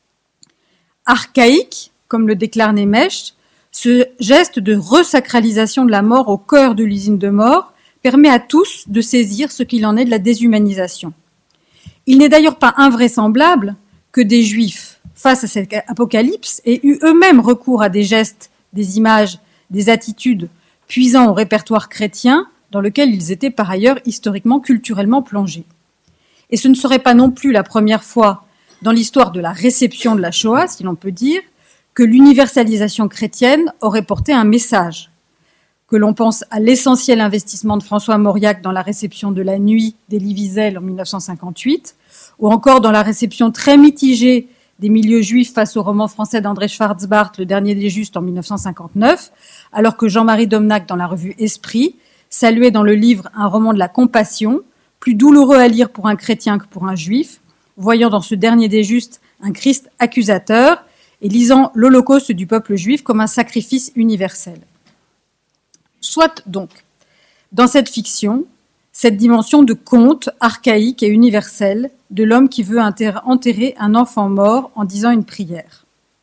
Archaïque, comme le déclare Nemesh, ce geste de resacralisation de la mort au cœur de l'usine de mort permet à tous de saisir ce qu'il en est de la déshumanisation. Il n'est d'ailleurs pas invraisemblable que des juifs, face à cet apocalypse, aient eu eux-mêmes recours à des gestes, des images, des attitudes puisant au répertoire chrétien dans lequel ils étaient par ailleurs historiquement, culturellement plongés. Et ce ne serait pas non plus la première fois dans l'histoire de la réception de la Shoah, si l'on peut dire, que l'universalisation chrétienne aurait porté un message. Que l'on pense à l'essentiel investissement de François Mauriac dans la réception de La Nuit d'Elie Wiesel en mille neuf cent cinquante-huit, ou encore dans la réception très mitigée des milieux juifs face au roman français d'André Schwarzbart, Le Dernier des Justes, en mille neuf cent cinquante-neuf, alors que Jean-Marie Domnac, dans la revue Esprit, saluait dans le livre un roman de la compassion, plus douloureux à lire pour un chrétien que pour un juif, voyant dans ce Dernier des Justes un Christ accusateur et lisant l'Holocauste du peuple juif comme un sacrifice universel. Soit donc, dans cette fiction, cette dimension de conte archaïque et universel de l'homme qui veut enterrer un enfant mort en disant une prière.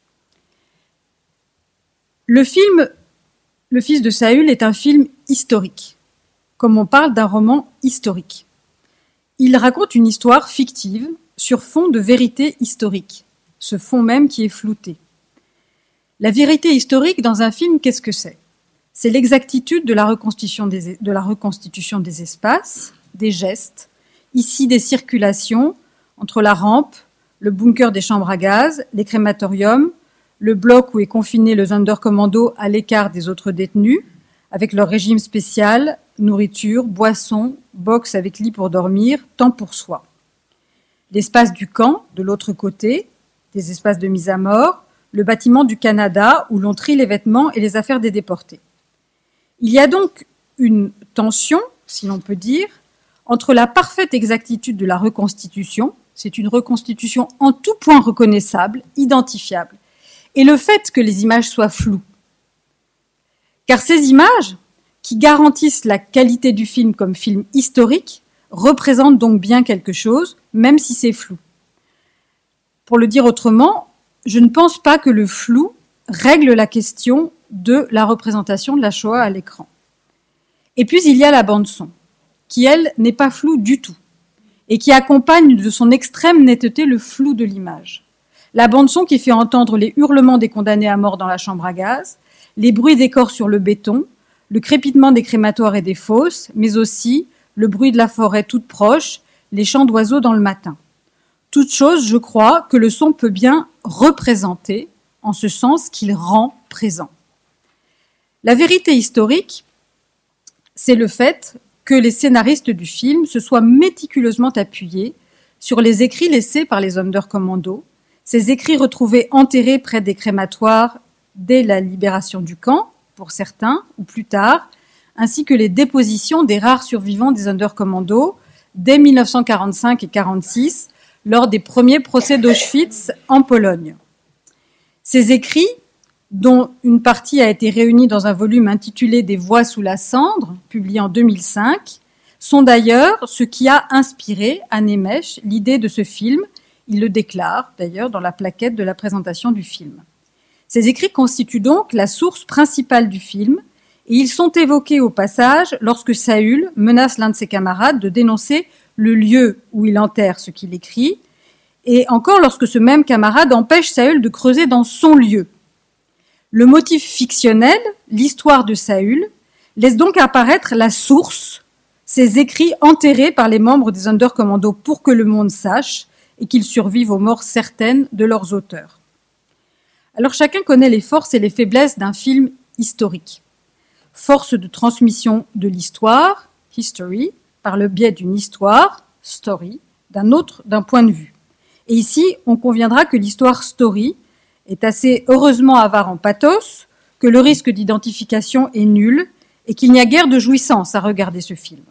Le film Le Fils de Saül est un film historique, comme on parle d'un roman historique. Il raconte une histoire fictive sur fond de vérité historique, ce fond même qui est flouté. La vérité historique dans un film, qu'est-ce que c'est ? C'est l'exactitude de la reconstitution des, de la reconstitution des espaces, des gestes, ici des circulations entre la rampe, le bunker des chambres à gaz, les crématoriums, le bloc où est confiné le Sonderkommando à l'écart des autres détenus, avec leur régime spécial, nourriture, boissons, box avec lit pour dormir, temps pour soi. L'espace du camp, de l'autre côté, des espaces de mise à mort, le bâtiment du Canada où l'on trie les vêtements et les affaires des déportés. Il y a donc une tension, si l'on peut dire, entre la parfaite exactitude de la reconstitution, c'est une reconstitution en tout point reconnaissable, identifiable, et le fait que les images soient floues. Car ces images, qui garantissent la qualité du film comme film historique, représentent donc bien quelque chose, même si c'est flou. Pour le dire autrement, je ne pense pas que le flou règle la question de la représentation de la Shoah à l'écran. Et puis il y a la bande-son, qui elle n'est pas floue du tout, et qui accompagne de son extrême netteté le flou de l'image. La bande-son qui fait entendre les hurlements des condamnés à mort dans la chambre à gaz, les bruits des corps sur le béton, le crépitement des crématoires et des fosses, mais aussi le bruit de la forêt toute proche, les chants d'oiseaux dans le matin. Toute chose, je crois, que le son peut bien représenter, en ce sens qu'il rend présent. La vérité historique, c'est le fait que les scénaristes du film se soient méticuleusement appuyés sur les écrits laissés par les Sonderkommando, ces écrits retrouvés enterrés près des crématoires dès la libération du camp, pour certains, ou plus tard, ainsi que les dépositions des rares survivants des Sonderkommando dès mille neuf cent quarante-cinq et quarante-six, lors des premiers procès d'Auschwitz en Pologne. Ces écrits, dont une partie a été réunie dans un volume intitulé « Des voix sous la cendre », publié en deux mille cinq, sont d'ailleurs ce qui a inspiré Anne Hemesh l'idée de ce film. Il le déclare d'ailleurs dans la plaquette de la présentation du film. Ces écrits constituent donc la source principale du film et ils sont évoqués au passage lorsque Saül menace l'un de ses camarades de dénoncer le lieu où il enterre ce qu'il écrit et encore lorsque ce même camarade empêche Saül de creuser dans son lieu. Le motif fictionnel, l'histoire de Saül, laisse donc apparaître la source, ces écrits enterrés par les membres des Sonderkommando pour que le monde sache et qu'ils survivent aux morts certaines de leurs auteurs. Alors chacun connaît les forces et les faiblesses d'un film historique. Force de transmission de l'histoire, history, par le biais d'une histoire, story, d'un autre, d'un point de vue. Et ici, on conviendra que l'histoire story est assez heureusement avare en pathos, que le risque d'identification est nul et qu'il n'y a guère de jouissance à regarder ce film.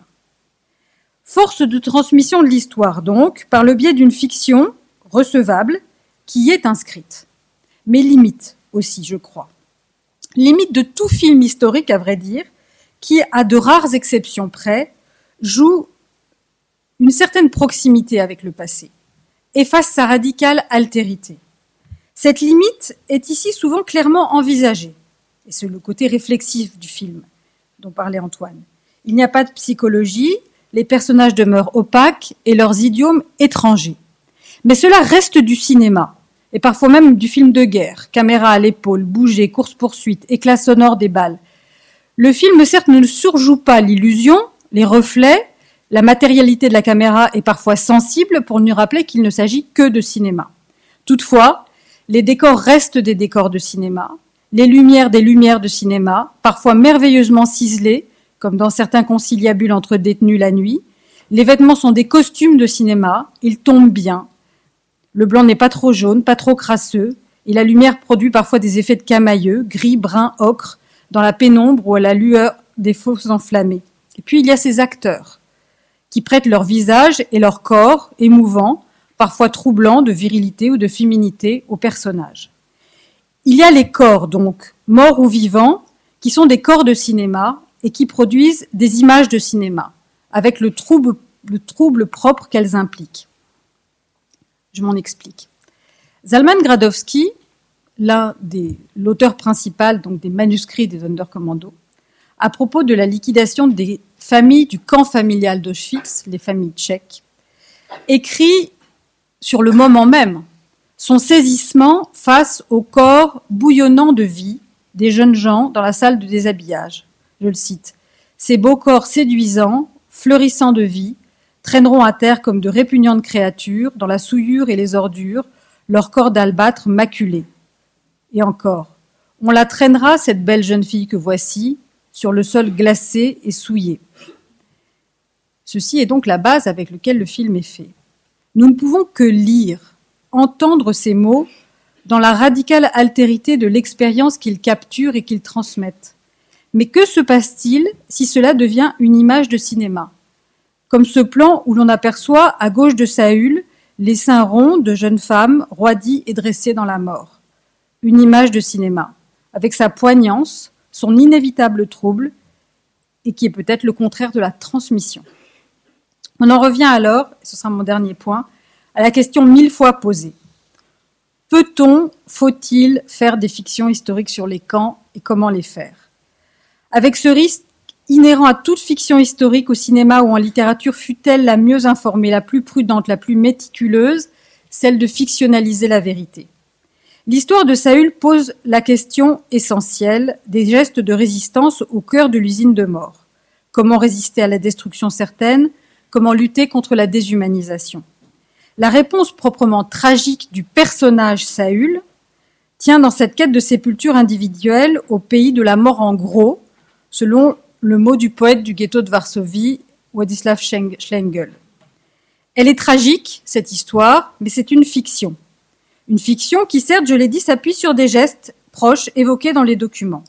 Force de transmission de l'histoire, donc, par le biais d'une fiction recevable qui y est inscrite. Mais limite aussi, je crois. Limite de tout film historique, à vrai dire, qui, à de rares exceptions près, joue une certaine proximité avec le passé, efface sa radicale altérité. Cette limite est ici souvent clairement envisagée, et c'est le côté réflexif du film dont parlait Antoine. Il n'y a pas de psychologie, les personnages demeurent opaques et leurs idiomes étrangers. Mais cela reste du cinéma, et parfois même du film de guerre, caméra à l'épaule, bouger, course-poursuite, éclat sonore des balles. Le film, certes, ne surjoue pas l'illusion, les reflets, la matérialité de la caméra est parfois sensible pour nous rappeler qu'il ne s'agit que de cinéma. Toutefois, les décors restent des décors de cinéma, les lumières des lumières de cinéma, parfois merveilleusement ciselées, comme dans certains conciliabules entre détenus la nuit. Les vêtements sont des costumes de cinéma, ils tombent bien. Le blanc n'est pas trop jaune, pas trop crasseux, et la lumière produit parfois des effets de camailleux, gris, brun, ocre, dans la pénombre ou à la lueur des fosses enflammées. Et puis il y a ces acteurs, qui prêtent leur visage et leur corps émouvant, parfois troublant de virilité ou de féminité aux personnages. Il y a les corps, donc, morts ou vivants, qui sont des corps de cinéma et qui produisent des images de cinéma, avec le trouble, le trouble propre qu'elles impliquent. Je m'en explique. Zalman Gradowski, l'un des, l'auteur principal donc des manuscrits des Sonderkommando, à propos de la liquidation des familles du camp familial d'Auschwitz, les familles tchèques, écrit sur le moment même son saisissement face au corps bouillonnant de vie des jeunes gens dans la salle de déshabillage. Je le cite. « Ces beaux corps séduisants, fleurissants de vie, traîneront à terre comme de répugnantes créatures dans la souillure et les ordures, leur corps d'albâtre maculé. » Et encore, « On la traînera, cette belle jeune fille que voici, sur le sol glacé et souillé. » Ceci est donc la base avec laquelle le film est fait. Nous ne pouvons que lire, entendre ces mots dans la radicale altérité de l'expérience qu'ils capturent et qu'ils transmettent. Mais que se passe-t-il si cela devient une image de cinéma ? Comme ce plan où l'on aperçoit, à gauche de Saül, les seins ronds de jeunes femmes roidies et dressées dans la mort. Une image de cinéma, avec sa poignance, son inévitable trouble, et qui est peut-être le contraire de la transmission. On en revient alors, et ce sera mon dernier point, à la question mille fois posée. Peut-on, faut-il faire des fictions historiques sur les camps et comment les faire ? Avec ce risque inhérent à toute fiction historique au cinéma ou en littérature, fût-elle la mieux informée, la plus prudente, la plus méticuleuse, celle de fictionnaliser la vérité. L'histoire de Saül pose la question essentielle des gestes de résistance au cœur de l'usine de mort. Comment résister à la destruction certaine ? Comment lutter contre la déshumanisation ? La réponse proprement tragique du personnage Saül tient dans cette quête de sépulture individuelle au pays de la mort en gros, selon le mot du poète du ghetto de Varsovie, Władysław Szlengel. Elle est tragique, cette histoire, mais c'est une fiction. Une fiction qui, certes, je l'ai dit, s'appuie sur des gestes proches évoqués dans les documents.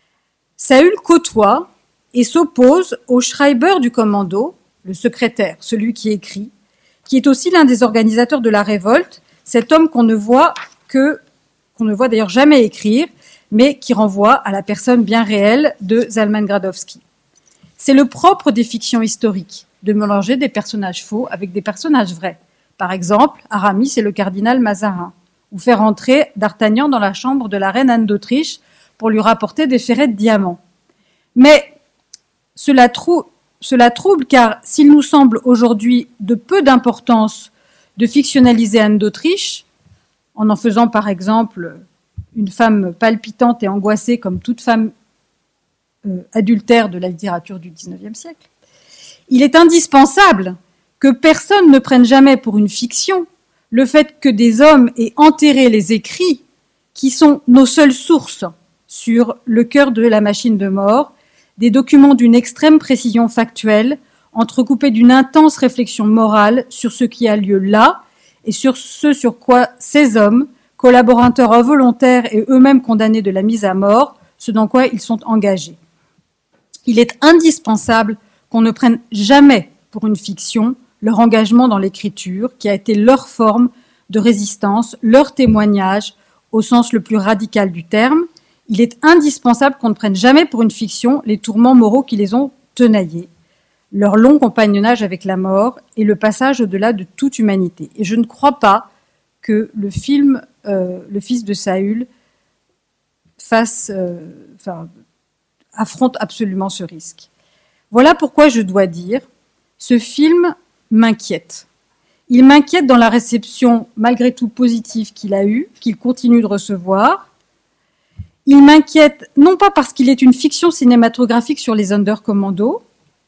Saül côtoie et s'oppose au Schreiber du commando, le secrétaire, celui qui écrit, qui est aussi l'un des organisateurs de la révolte, cet homme qu'on ne voit que, qu'on ne voit d'ailleurs jamais écrire, mais qui renvoie à la personne bien réelle de Zalman Gradowski. C'est le propre des fictions historiques, de mélanger des personnages faux avec des personnages vrais. Par exemple, Aramis et le cardinal Mazarin, ou faire entrer D'Artagnan dans la chambre de la reine Anne d'Autriche pour lui rapporter des ferrets de diamants. Mais cela, trou- cela trouble car s'il nous semble aujourd'hui de peu d'importance de fictionnaliser Anne d'Autriche, en en faisant par exemple une femme palpitante et angoissée comme toute femme euh, adultère de la littérature du dix-neuvième siècle, il est indispensable que personne ne prenne jamais pour une fiction le fait que des hommes aient enterré les écrits qui sont nos seules sources sur le cœur de la machine de mort, des documents d'une extrême précision factuelle, entrecoupés d'une intense réflexion morale sur ce qui a lieu là et sur ce sur quoi ces hommes, collaborateurs involontaires et eux-mêmes condamnés de la mise à mort, ce dans quoi ils sont engagés. Il est indispensable qu'on ne prenne jamais pour une fiction leur engagement dans l'écriture, qui a été leur forme de résistance, leur témoignage au sens le plus radical du terme. Il est indispensable qu'on ne prenne jamais pour une fiction les tourments moraux qui les ont tenaillés, leur long compagnonnage avec la mort et le passage au-delà de toute humanité. Et je ne crois pas que le film euh, Le Fils de Saül fasse, euh, enfin, affronte absolument ce risque. Voilà pourquoi je dois dire, ce film m'inquiète. Il m'inquiète dans la réception, malgré tout positive qu'il a eue, qu'il continue de recevoir. Il m'inquiète, non pas parce qu'il est une fiction cinématographique sur les Sonderkommando,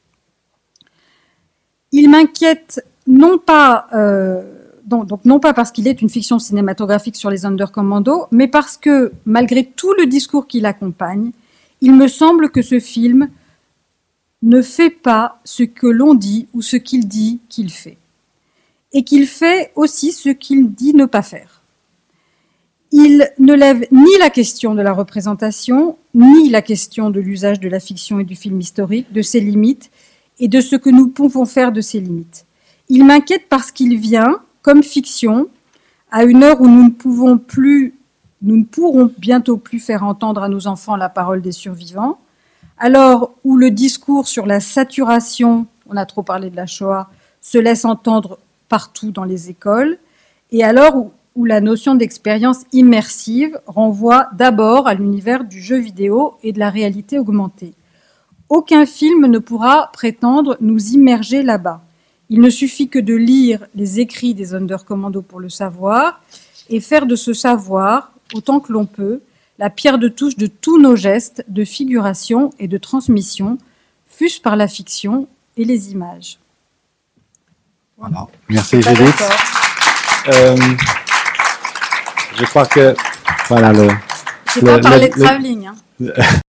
il m'inquiète non pas, euh, donc, donc non pas parce qu'il est une fiction cinématographique sur les Sonderkommando, mais parce que, malgré tout le discours qui l'accompagne, il me semble que ce film ne fait pas ce que l'on dit ou ce qu'il dit qu'il fait. Et qu'il fait aussi ce qu'il dit ne pas faire. Il ne lève ni la question de la représentation, ni la question de l'usage de la fiction et du film historique, de ses limites, et de ce que nous pouvons faire de ces limites. Il m'inquiète parce qu'il vient, comme fiction, à une heure où nous ne pouvons plus, nous ne pourrons bientôt plus faire entendre à nos enfants la parole des survivants, alors où le discours sur la saturation, on a trop parlé de la Shoah, se laisse entendre partout dans les écoles, et alors où, où la notion d'expérience immersive renvoie d'abord à l'univers du jeu vidéo et de la réalité augmentée. Aucun film ne pourra prétendre nous immerger là-bas. Il ne suffit que de lire les écrits des Sonderkommando pour le savoir, et faire de ce savoir, autant que l'on peut, la pierre de touche de tous nos gestes de figuration et de transmission, fût-ce par la fiction et les images. Voilà. Merci Judith. Euh, je crois que voilà le. Je n'ai pas parlé de travelling. Hein. Le,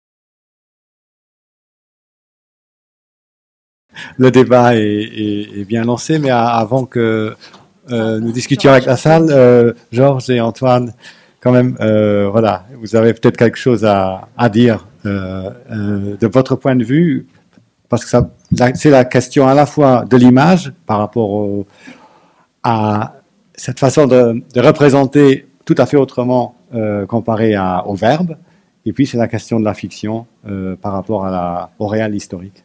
le débat est, est, est bien lancé, mais avant que euh, nous discutions avec la salle, euh, Georges et Antoine, quand même, euh, voilà, vous avez peut-être quelque chose à, à dire euh, euh, de votre point de vue, parce que ça, c'est la question à la fois de l'image par rapport au, à cette façon de, de représenter tout à fait autrement euh, comparé à, au verbe, Et puis c'est la question de la fiction euh, par rapport à la, au réel historique.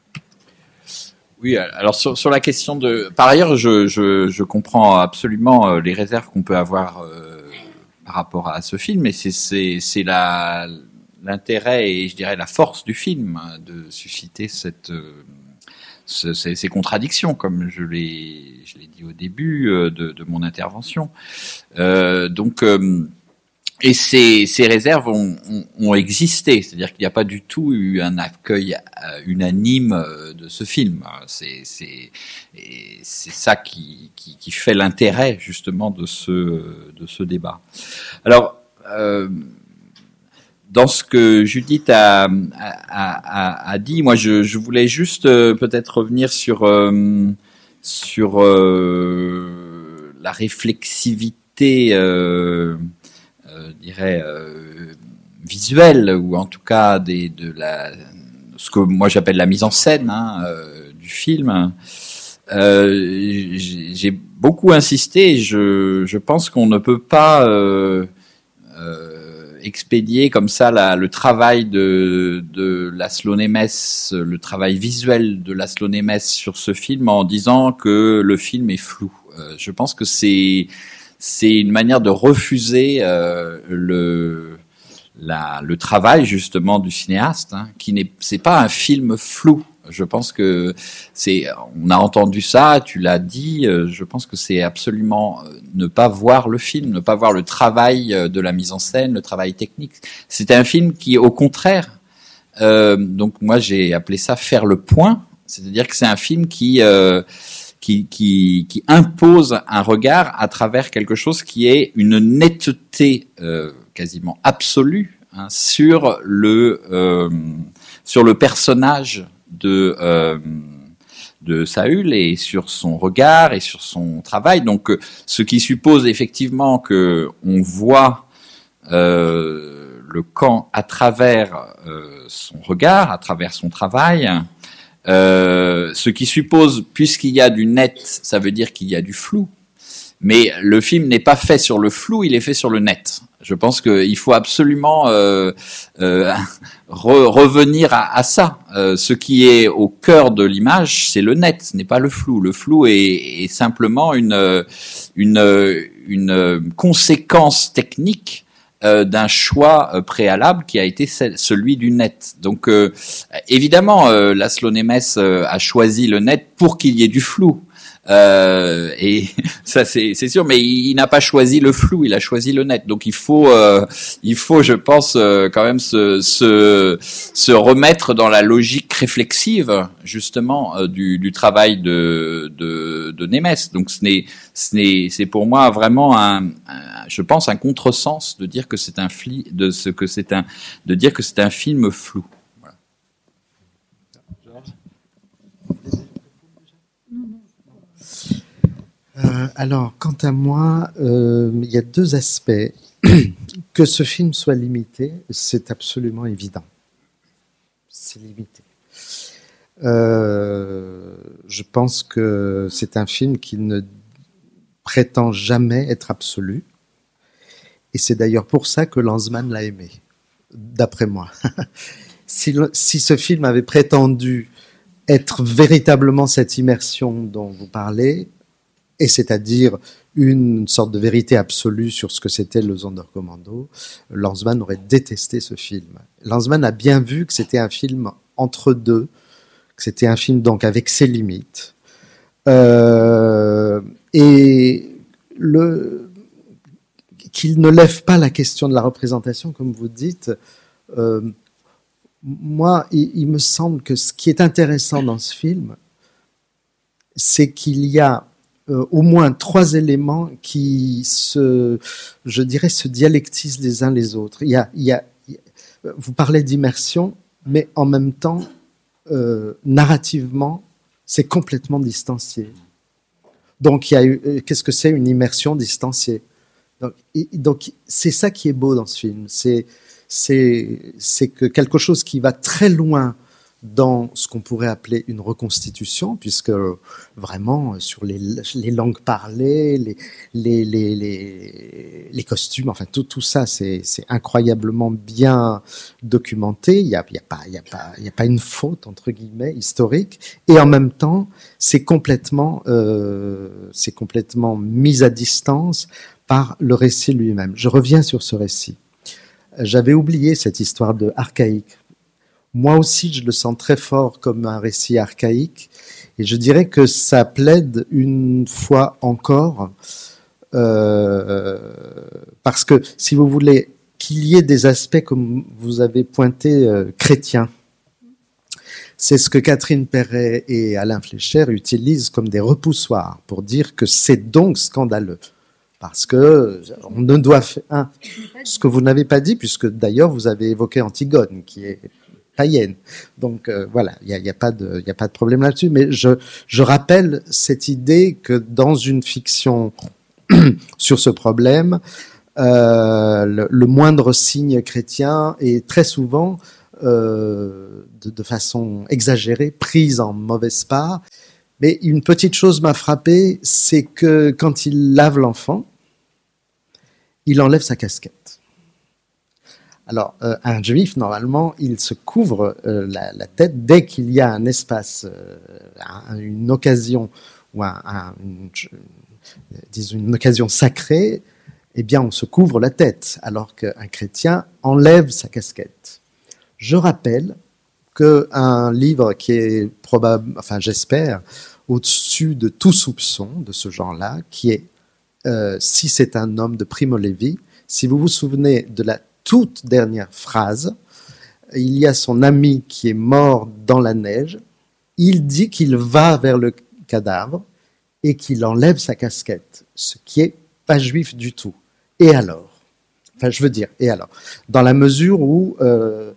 Oui, alors sur, sur la question de... Par ailleurs, je, je, je comprends absolument les réserves qu'on peut avoir euh, par rapport à ce film, et c'est, c'est, c'est la, l'intérêt et je dirais la force du film hein, de susciter cette, euh, ce, ces, ces contradictions, comme je l'ai, je l'ai dit au début euh, de, de mon intervention. Euh, donc... Euh, Et ces, ces réserves ont, ont, ont existé, c'est-à-dire qu'il n'y a pas du tout eu un accueil unanime de ce film. C'est, c'est, et c'est ça qui, qui, qui fait l'intérêt justement de ce, de ce débat. Alors, euh, dans ce que Judith a, a, a, a dit, moi je, je voulais juste euh, peut-être revenir sur, euh, sur euh, la réflexivité. Euh, je dirais euh, visuelle ou en tout cas des, de la ce que moi j'appelle la mise en scène hein, euh, du film. Euh, j'ai, j'ai beaucoup insisté. Je, je pense qu'on ne peut pas euh, euh, expédier comme ça la, le travail de, de Laszlo Nemes, le travail visuel de Laszlo Nemes sur ce film en disant que le film est flou. Euh, je pense que c'est c'est une manière de refuser euh, le la, le travail justement du cinéaste, hein, qui n'est c'est pas un film flou. Je pense que c'est on a entendu ça, tu l'as dit. Euh, je pense que c'est absolument euh, ne pas voir le film, ne pas voir le travail de la mise en scène, le travail technique. C'est un film qui, au contraire, euh, donc moi j'ai appelé ça faire le point, c'est-à-dire que c'est un film qui euh, Qui, qui, qui impose un regard à travers quelque chose qui est une netteté euh, quasiment absolue hein, sur le euh, sur le personnage de euh, de Saül et sur son regard et sur son travail. Donc, euh, ce qui suppose effectivement que on voit euh, le camp à travers euh, son regard, à travers son travail. Euh, ce qui suppose, puisqu'il y a du net, ça veut dire qu'il y a du flou. Mais le film n'est pas fait sur le flou, il est fait sur le net. Je pense qu'il faut absolument euh, euh, re- revenir à, à ça. Euh, ce qui est au cœur de l'image, c'est le net, ce n'est pas le flou. Le flou est, est simplement une, une, une conséquence technique Euh, d'un choix euh, préalable qui a été celle, celui du net. Donc euh, évidemment, euh, Laszlo Nemes euh, a choisi le net pour qu'il y ait du flou. Euh, et ça c'est, c'est sûr, mais il, il n'a pas choisi le flou, il a choisi le net. Donc il faut, euh, il faut, je pense, euh, quand même se, se, se remettre dans la logique réflexive justement euh, du, du travail de, de, de Nemes. Donc ce n'est, ce n'est, c'est pour moi vraiment un, un je pense un contresens de dire que c'est un fli, de ce que c'est un, de dire que c'est un film flou. Euh, alors, quant à moi, euh, il y a deux aspects. Que ce film soit limité, c'est absolument évident. C'est limité. Euh, je pense que c'est un film qui ne prétend jamais être absolu. Et c'est d'ailleurs pour ça que Lanzmann l'a aimé, d'après moi. si, le, si ce film avait prétendu être véritablement cette immersion dont vous parlez, et c'est-à-dire une sorte de vérité absolue sur ce que c'était le Sonderkommando, Lanzmann aurait détesté ce film. Lanzmann a bien vu que c'était un film entre deux, que c'était un film donc avec ses limites. Euh, et le, qu'il ne lève pas la question de la représentation, comme vous dites, euh, moi, il, il me semble que ce qui est intéressant dans ce film, c'est qu'il y a Euh, au moins trois éléments qui se, je dirais, se dialectisent les uns les autres. Il y a, il y a, vous parlez d'immersion, mais en même temps, euh, narrativement, c'est complètement distancié. Donc, il y a eu, qu'est-ce que c'est une immersion distanciée? Donc, et, donc, c'est ça qui est beau dans ce film. C'est, c'est, c'est que quelque chose qui va très loin dans ce qu'on pourrait appeler une reconstitution, puisque vraiment sur les, les langues parlées, les, les, les, les, les costumes, enfin tout, tout ça, c'est, c'est incroyablement bien documenté. Il n'y a, il y a, pas, il y a, pas, il y a pas une faute, entre guillemets, historique. Et en même temps, c'est complètement, euh, c'est complètement mis à distance par le récit lui-même. Je reviens sur ce récit. J'avais oublié cette histoire de archaïque. Moi aussi, je le sens très fort comme un récit archaïque, et je dirais que ça plaide une fois encore, euh, parce que, si vous voulez, qu'il y ait des aspects, comme vous avez pointé, euh, chrétiens, c'est ce que Catherine Perret et Alain Fleischer utilisent comme des repoussoirs pour dire que c'est donc scandaleux. Parce que on ne doit faire hein, ce que vous n'avez pas dit, puisque d'ailleurs vous avez évoqué Antigone, qui est païenne. Donc euh, voilà, il y a, y a pas de, il y a pas de problème là-dessus. Mais je, je rappelle cette idée que dans une fiction sur ce problème, euh, le, le moindre signe chrétien est très souvent, euh, de, de façon exagérée, prise en mauvaise part. Mais une petite chose m'a frappé, c'est que quand il lave l'enfant, il enlève sa casquette. Alors, euh, un juif, normalement, il se couvre euh, la, la tête dès qu'il y a un espace, euh, un, une occasion, ou un, un, une, disons une occasion sacrée, eh bien, on se couvre la tête, alors qu'un chrétien enlève sa casquette. Je rappelle qu'un livre qui est probable, enfin j'espère, au-dessus de tout soupçon de ce genre-là, qui est euh, Si c'est un homme de Primo Levi. Si vous vous souvenez de la toute dernière phrase, il y a son ami qui est mort dans la neige, il dit qu'il va vers le cadavre et qu'il enlève sa casquette, ce qui est pas juif du tout. Et alors ? Enfin, je veux dire, et alors ? Dans la mesure où... Euh,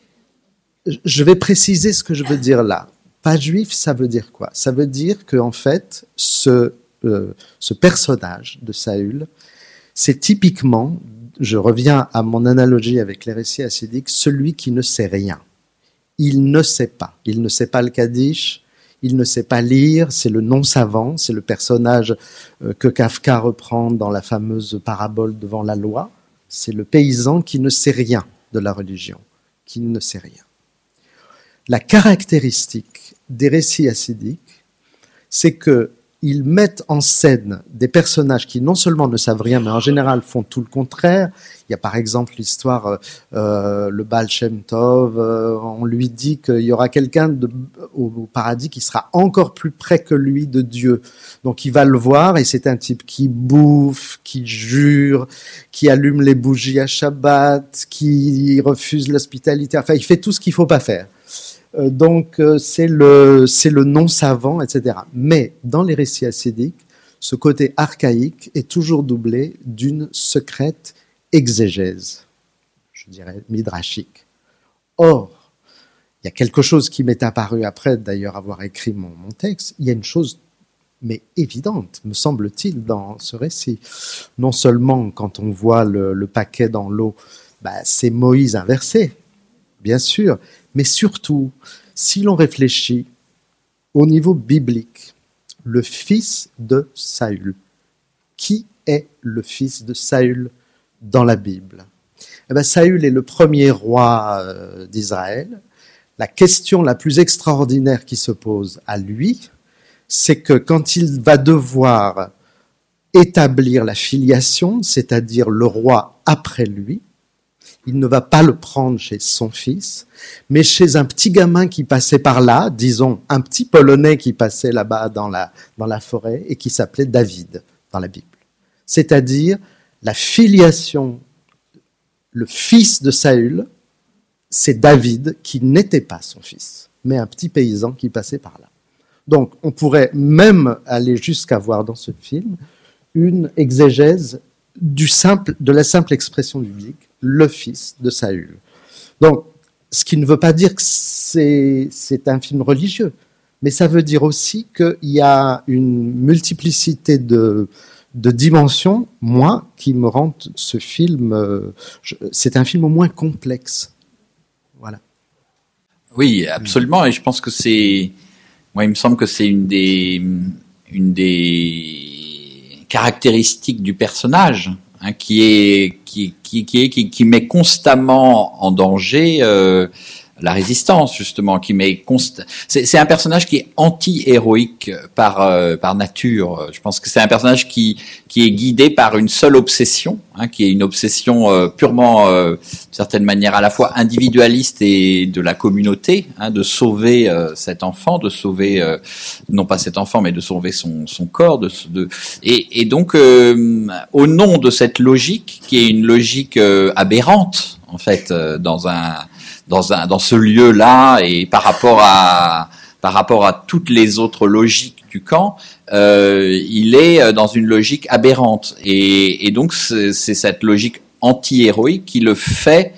je vais préciser ce que je veux dire là. Pas juif, ça veut dire quoi ? Ça veut dire que en fait, ce, euh, ce personnage de Saül, c'est typiquement, je reviens à mon analogie avec les récits hassidiques, celui qui ne sait rien. Il ne sait pas. Il ne sait pas le Kaddish, il ne sait pas lire, c'est le non-savant, c'est le personnage euh, que Kafka reprend dans la fameuse parabole devant la loi. C'est le paysan qui ne sait rien de la religion, qui ne sait rien. La caractéristique des récits hassidiques, c'est qu'ils mettent en scène des personnages qui non seulement ne savent rien, mais en général font tout le contraire. Il y a par exemple l'histoire, euh, le Baal Shem Tov, euh, on lui dit qu'il y aura quelqu'un de, au, au paradis qui sera encore plus près que lui de Dieu. Donc il va le voir et c'est un type qui bouffe, qui jure, qui allume les bougies à Shabbat, qui refuse l'hospitalité, enfin il fait tout ce qu'il ne faut pas faire. Donc c'est le, c'est le non-savant, et cetera. Mais dans les récits hassidiques, ce côté archaïque est toujours doublé d'une secrète exégèse, je dirais midrashique. Or, il y a quelque chose qui m'est apparu après d'ailleurs avoir écrit mon, mon texte, il y a une chose mais évidente, me semble-t-il, dans ce récit. Non seulement quand on voit le, le paquet dans l'eau, bah, c'est Moïse inversé, bien sûr, mais surtout, si l'on réfléchit au niveau biblique, le fils de Saül, qui est le fils de Saül dans la Bible ? Eh bien, Saül est le premier roi euh, d'Israël. La question la plus extraordinaire qui se pose à lui, c'est que quand il va devoir établir la filiation, c'est-à-dire le roi après lui, il ne va pas le prendre chez son fils, mais chez un petit gamin qui passait par là, disons un petit Polonais qui passait là-bas dans la, dans la forêt et qui s'appelait David dans la Bible. C'est-à-dire la filiation, le fils de Saül, c'est David qui n'était pas son fils, mais un petit paysan qui passait par là. Donc on pourrait même aller jusqu'à voir dans ce film une exégèse du simple, de la simple expression biblique, le fils de Saül. Donc, ce qui ne veut pas dire que c'est, c'est un film religieux, mais ça veut dire aussi qu'il y a une multiplicité de, de dimensions, moi, qui me rendent ce film, euh, je, c'est un film au moins complexe. Voilà. Oui, absolument. Et je pense que c'est, moi, il me semble que c'est une des, une des caractéristiques du personnage, hein, qui est, qui, qui, qui est, qui, qui met constamment en danger euh, la résistance, justement, qui met const... c'est, c'est un personnage qui est anti-héroïque par euh, par nature. Je pense que c'est un personnage qui qui est guidé par une seule obsession, hein, qui est une obsession euh, purement, euh, d'une certaine manière, à la fois individualiste et de la communauté, hein, de sauver euh, cet enfant, de sauver euh, non pas cet enfant, mais de sauver son son corps, de, de... et et donc euh, au nom de cette logique, qui est une logique euh, aberrante, en fait, euh, dans un dans un dans ce lieu-là, et par rapport à par rapport à toutes les autres logiques du camp, euh, il est dans une logique aberrante, et, et donc c'est, c'est cette logique anti-héroïque qui le fait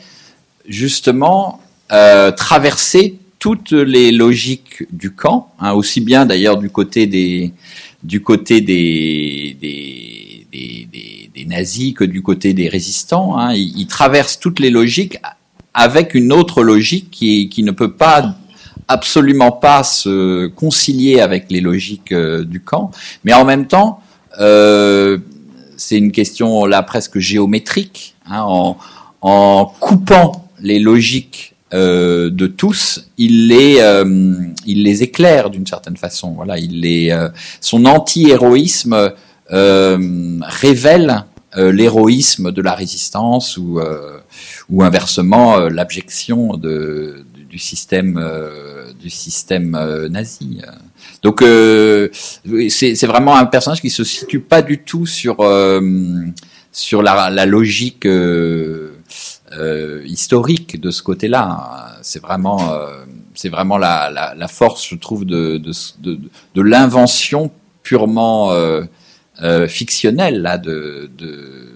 justement euh, traverser toutes les logiques du camp, hein, aussi bien d'ailleurs du côté des du côté des des des, des, des nazis que du côté des résistants, hein. Il, il traverse toutes les logiques avec une autre logique qui, qui ne peut pas, absolument pas se concilier avec les logiques euh, du camp, mais en même temps, euh, c'est une question là presque géométrique, hein, en, en coupant les logiques euh, de tous, il les, euh, il les éclaire d'une certaine façon. Voilà, il les, euh, son anti-héroïsme euh, révèle euh, l'héroïsme de la résistance, ou euh, ou inversement euh, l'abjection de, du système euh, du système euh, nazi. Donc euh, c'est, c'est vraiment un personnage qui se situe pas du tout sur euh, sur la, la logique euh, euh, historique de ce côté-là. C'est vraiment euh, c'est vraiment la, la, la force, je trouve, de de, de, de l'invention purement euh, euh, fictionnelle là de, de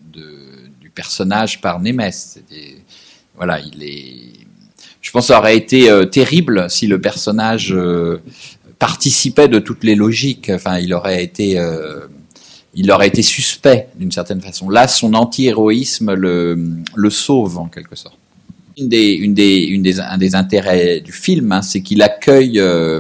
personnage par Némès. Des, voilà, il est. Je pense que ça aurait été euh, terrible si le personnage euh, participait de toutes les logiques. Enfin, il aurait été, euh, il aurait été suspect d'une certaine façon. Là, son anti-héroïsme le le sauve en quelque sorte. Une des, une des, une des, un des intérêts du film, hein, c'est qu'il accueille euh,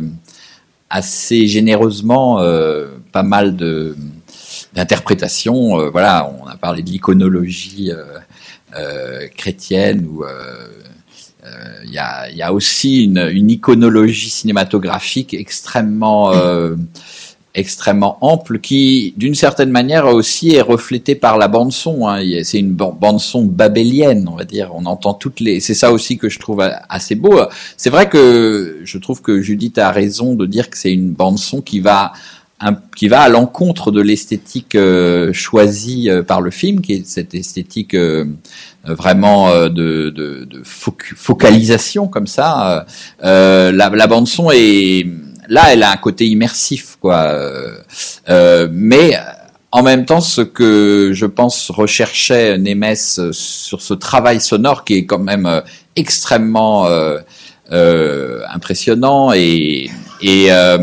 assez généreusement euh, pas mal de d'interprétation. Euh, voilà, on a parlé de l'iconologie euh, euh, chrétienne, où euh, euh, y a il y a aussi une, une iconologie cinématographique extrêmement euh, extrêmement ample, qui d'une certaine manière aussi est reflétée par la bande son, hein. C'est une bande son babélienne, on va dire. On entend toutes les. C'est ça aussi que je trouve assez beau. C'est vrai que je trouve que Judith a raison de dire que c'est une bande son qui va Un, qui va à l'encontre de l'esthétique euh, choisie euh, par le film, qui est cette esthétique euh, vraiment euh, de, de, de foc- focalisation comme ça. Euh, la, la bande son est là, elle a un côté immersif, quoi. Euh, mais en même temps, ce que je pense recherchait Némès sur ce travail sonore, qui est quand même euh, extrêmement euh, euh, impressionnant et et euh,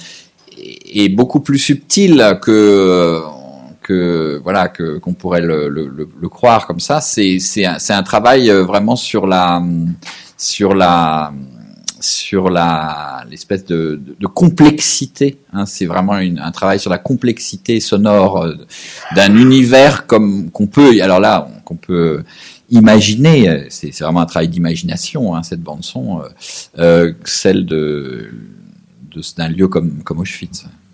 est beaucoup plus subtil que que voilà que qu'on pourrait le, le, le croire comme ça. C'est c'est un, c'est un travail vraiment sur la sur la sur la l'espèce de, de, de complexité. Hein, c'est vraiment une, un travail sur la complexité sonore d'un univers comme qu'on peut. Alors là, qu'on peut imaginer. C'est, c'est vraiment un travail d'imagination, hein, cette bande son, euh, celle de d'un lieu comme, comme Auschwitz.